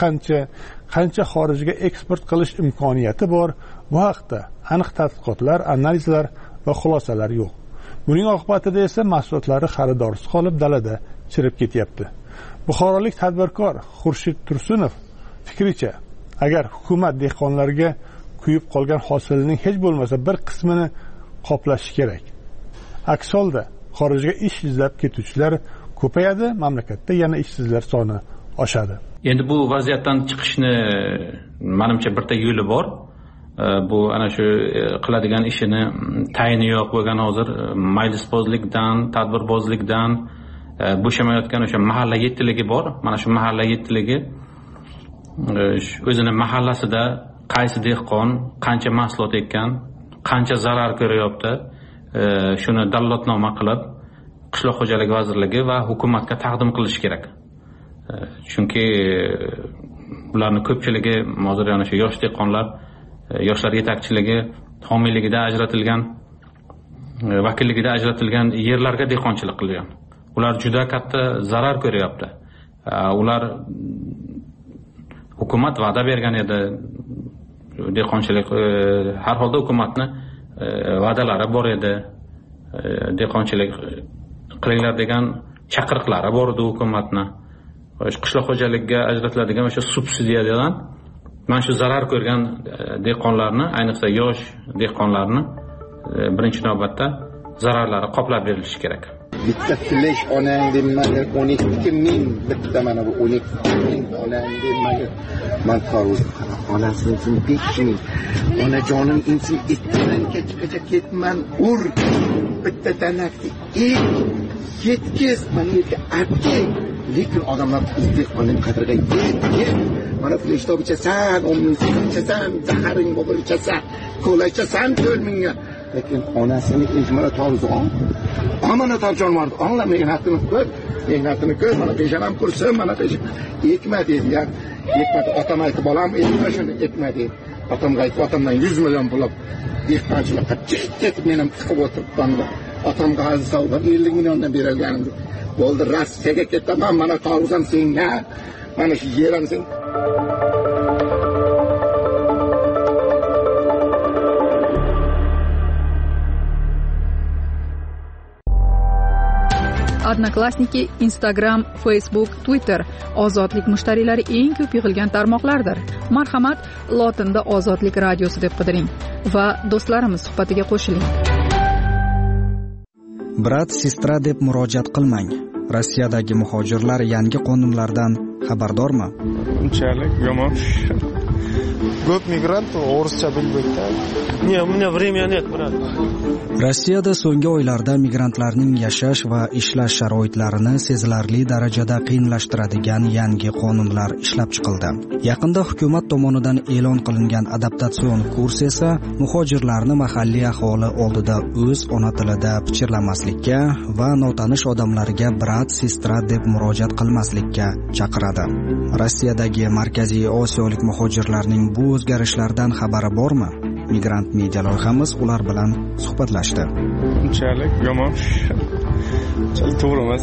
qancha xorijga eksport qilish imkoniyati bor, bu haqda aniq tadqiqotlar, analizlar va xulosalar yo'q. Buning oqibatida esa mahsulotlari xaridorsiz qolib dalada chirib ketyapti. Buxorolik tadbirkor Xurshid Tursunov fikricha, agar hukumat dehqonlarga kuyib qolgan hosilning hech bo'lmasa bir qismini qoplashi kerak. Aks holda xorijga ish izlab ketuvchilar ko'payadi, mamlakatda yana ishsizlar soni oshadi. Endi bu vaziyatdan chiqishni menimcha birta yo'li bor. Bu ana shu qiladigan ishini tayini yo'q bo'lgan hozir majlisbozlikdan, tadbirbozlikdan bo'shamayotgan o'sha mahalla yettiligi bor. Mana shu mahalla yettiligi o'zini mahallasida qaysi dehqon qancha mahsulot ekkan, qancha zarar ko'ryapti, shuni dallotnoma qilib qishloq xo'jaligi vazirligi va hukumatga taqdim qilish kerak. Chunki ularning ko'pchiligi hozir yana shu yosh dehqonlar, yoshlar yetakchiligi homiyligida ajratilgan, vakilligida ajratilgan yerlarga dehqonchilik qilgan. Ular juda katta zarar ko'ryapti. Ular hukumat va'da bergan edi, dehqonchilik har holda hukumatni va'dalari bor edi. Dehqonchilik qilinglar degan chaqiriqlari bor edi hukumatni. Qishloq xo'jaligiga ajratiladigan o'sha subsidiyadan mana shu zarar ko'rgan dehqonlarni, ayniqsa yosh dehqonlarni birinchi navbatda zararlari qoplab berilishi kerak. Bitta flash onang demagan 12.000 bitta mana bu 12.000 onang demagan man tarvuz onasini uchun 5.000 onajonim insin etdan kechgacha ketman ur bitta tanakni yetkiz mana yerga artga lekin odamlar dehqonning qadriga yetki mana flashtob ichasan 10.000 so'm ichasan zaharing bo'lib ichasan kola ichasan 4.000 lekin onasini mana tarvuz mana tarjon vardı onunla mehnatini ko'r mana peshanam kursin mana peshan ekma dedi ya ekmadi otam aytib bolam ekma shuni ekma dedi otamga aytib otamdan 100 million pul olib dehqonchilikqa ketib men ham tiqib o'tiribman otamga hozir savdo 50 milliondan berilganim bo'ldi Rossiyaga ketaman mana tarvuz ham senga mana shu yer ham sen Odnoklassniki, Instagram, Facebook, Twitter ozodlik mushtariylari eng ko'p yig'ilgan tarmoqlardir. Marhamat, lotinda ozodlik radiosi deb qidiring va do'stlarimiz suhbatiga qo'shiling. Brat, sestra deb murojaat qilmang. Rossiyadagi muhojirlar yangi qonunlardan xabardormi? Unchalik yomon. Ko'p migrant o'rischa bilmaydi. Не, у меня времени нет, брат. Rossiyada so'nggi oylarda migrantlarning yashash va ishlash sharoitlarini sezilarli darajada qiyinlashtiradigan yangi qonunlar ishlab chiqildi. Yaqinda hukumat tomonidan e'lon qilingan adaptatsion kurs esa muhojirlarni mahalliy aholi oldida o'z ona tilida pichirlamaslikka va notanish odamlarga brat, sestra deb murojaat qilmaslikka chaqiradi. Rossiyadagi Markaziy Osiyolik muhojirlarning bu o'zgarishlardan xabari bormi? Migrant media loyihamiz ular bilan suhbatlashdi. Unchalik yomon. To'g'ri emas.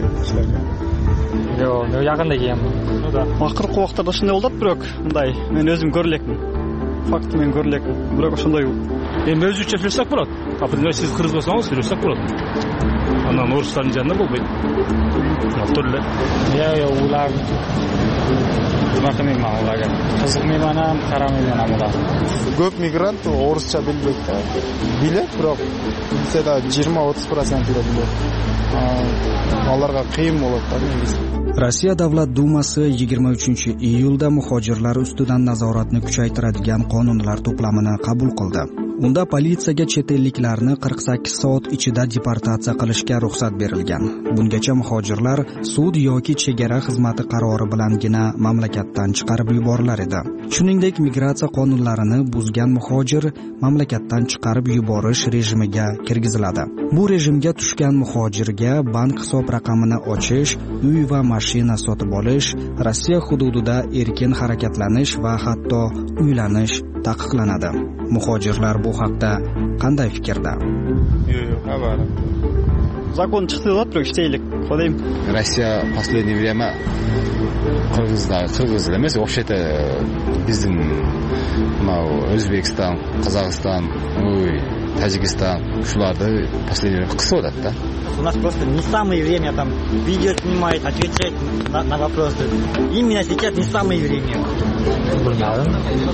Yo'q, yaqinda kelganman. Oxirgi vaqtlarda shunday bo'ldi, biroq bunday men o'zim ko'rlikman. Fakt men ko'rlikman. Biroq shunday yo'q. Endi o'zingcha so'rsak bo'ladi. Apatlar siz qiz bo'lsangiz so'rsak bo'ladi. Ana O'riston janna bo'lmaydi. Turli. Yo'q, ular nima qilmayman ularga. Qiziqmayman ham, qaramayman ham ular. Ko'p migrant o'rischa bilmaydi. Biladi, biroq bilsa-da 20-30% biladi. Ularga qiyin bo'ladi negizda. Rossiya Davlat Dumasi 23-iyulda muhojirlar ustidan nazoratni kuchaytiradigan qonunlar to'plamini qabul qildi. Unda politsiyaga chet elliklarni 48 soat ichida deportatsiya qilishga ruxsat berilgan. Bungacha muhojirlar sud yoki chegara xizmati qarori bilangina mamlakatdan chiqarib yuborilar edi. Shuningdek, migratsiya qonunlarini buzgan muhojir mamlakatdan chiqarib yuborish rejimiga kirgiziladi. Bu rejimga tushgan muhojirga bank hisob raqamini ochish, uy va mashina sotib olish, Rossiya hududida erkin harakatlanish va hatto uylanish taqiqlanadi. Muhojirlar bu haqda qanday fikrda? Yo'q, xabarim. Zakon chiqdi-da, biroq ishlaylik. Qo'ydim. Rossiya последнее время Qirg'izlar emas, вообще-то bizning O'zbekiston, Qozog'iston, Tojikiston shularni последнее время qisib-da. У нас просто не самое время там видео снимать, отвечать на вопросы. Именно сейчас не самое время. Bilmadim.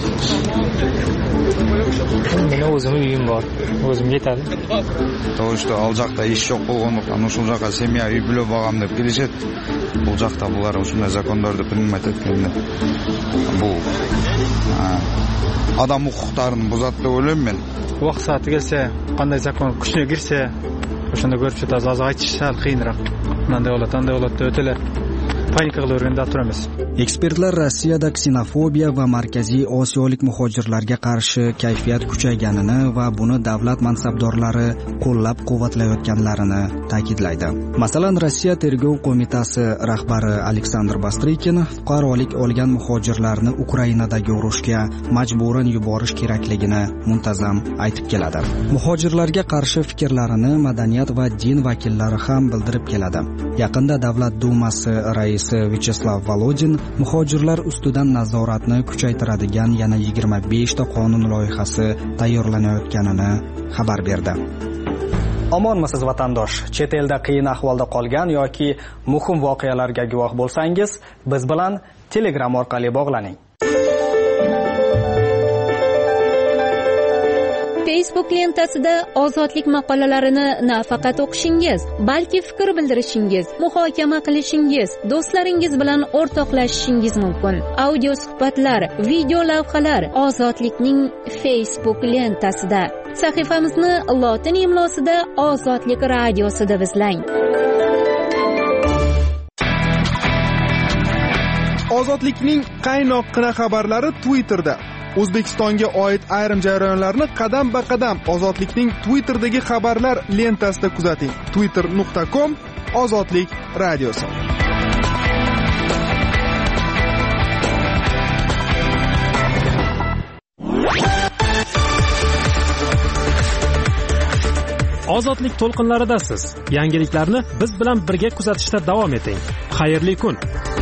Meni o'zim uyim bor. O'zim yetadi. To'g'ri, что al joqda ish yo'q bo'lganligidan, ana shu joqqa semya uy bo'lib olgam deb kelishadi. Bu joqda bular shunday zakonlarni bilmaydi etkanda. Bu odam huquqlarini buzadi deb o'ylayman men. Vaqt soati kelsa, qanday zakon kuchga kirsa, o'shanda ko'rib chiqamiz. Hozir aytish sal qiyinroq. Bunday holatda o'tila panika qilaverganda turamiz. Ekspertlar Rossiyada ksenofobiya va Markaziy Osiyolik muhojirlarga qarshi kayfiyat kuchayganini va buni davlat mansabdorlari qo'llab-quvvatlayotganlarini ta'kidlaydi. Masalan, Rossiya Tergov qo'mitasi rahbari Aleksandr Bastrikin fuqarolik olgan muhojirlarni Ukrainadagi urushga majburan yuborish kerakligini muntazam aytib keladi. Muhojirlarga qarshi fikrlarini madaniyat va din vakillari ham bildirib keladi. Yaqinda Davlat Dumasi raisi Vyacheslav Volodin muhojirlar ustidan nazoratni kuchaytiradigan yana 25 ta qonun loyihasi tayyorlanayotganini xabar berdi. Omonmisiz vatandosh? Chet elda qiyin ahvolda qolgan yoki muhim voqealarga guvoh bo'lsangiz, biz bilan Telegram orqali bog'laning. Facebook lentasida ozodlik maqolalarini nafaqat o'qishingiz, balki fikr bildirishingiz, muhokama qilishingiz, do'stlaringiz bilan o'rtoqlashishingiz mumkin. Audio suhbatlar, video lavhalar ozodlikning Facebook lentasida. Sahifamizni lotin imlosida Ozodlik radiosi deb izlang. Ozodlikning qaynoqqina xabarlari Twitterda. O'zbekistonga oid ayrim jarayonlarni qadam-ba-qadam Ozodlikning Twitterdagi xabarlar lentasida kuzating. twitter.com Ozodlik radiosi. Ozodlik to'lqinlaridasiz. Yangiliklarni biz bilan birga kuzatishda davom eting. Xayrli kun.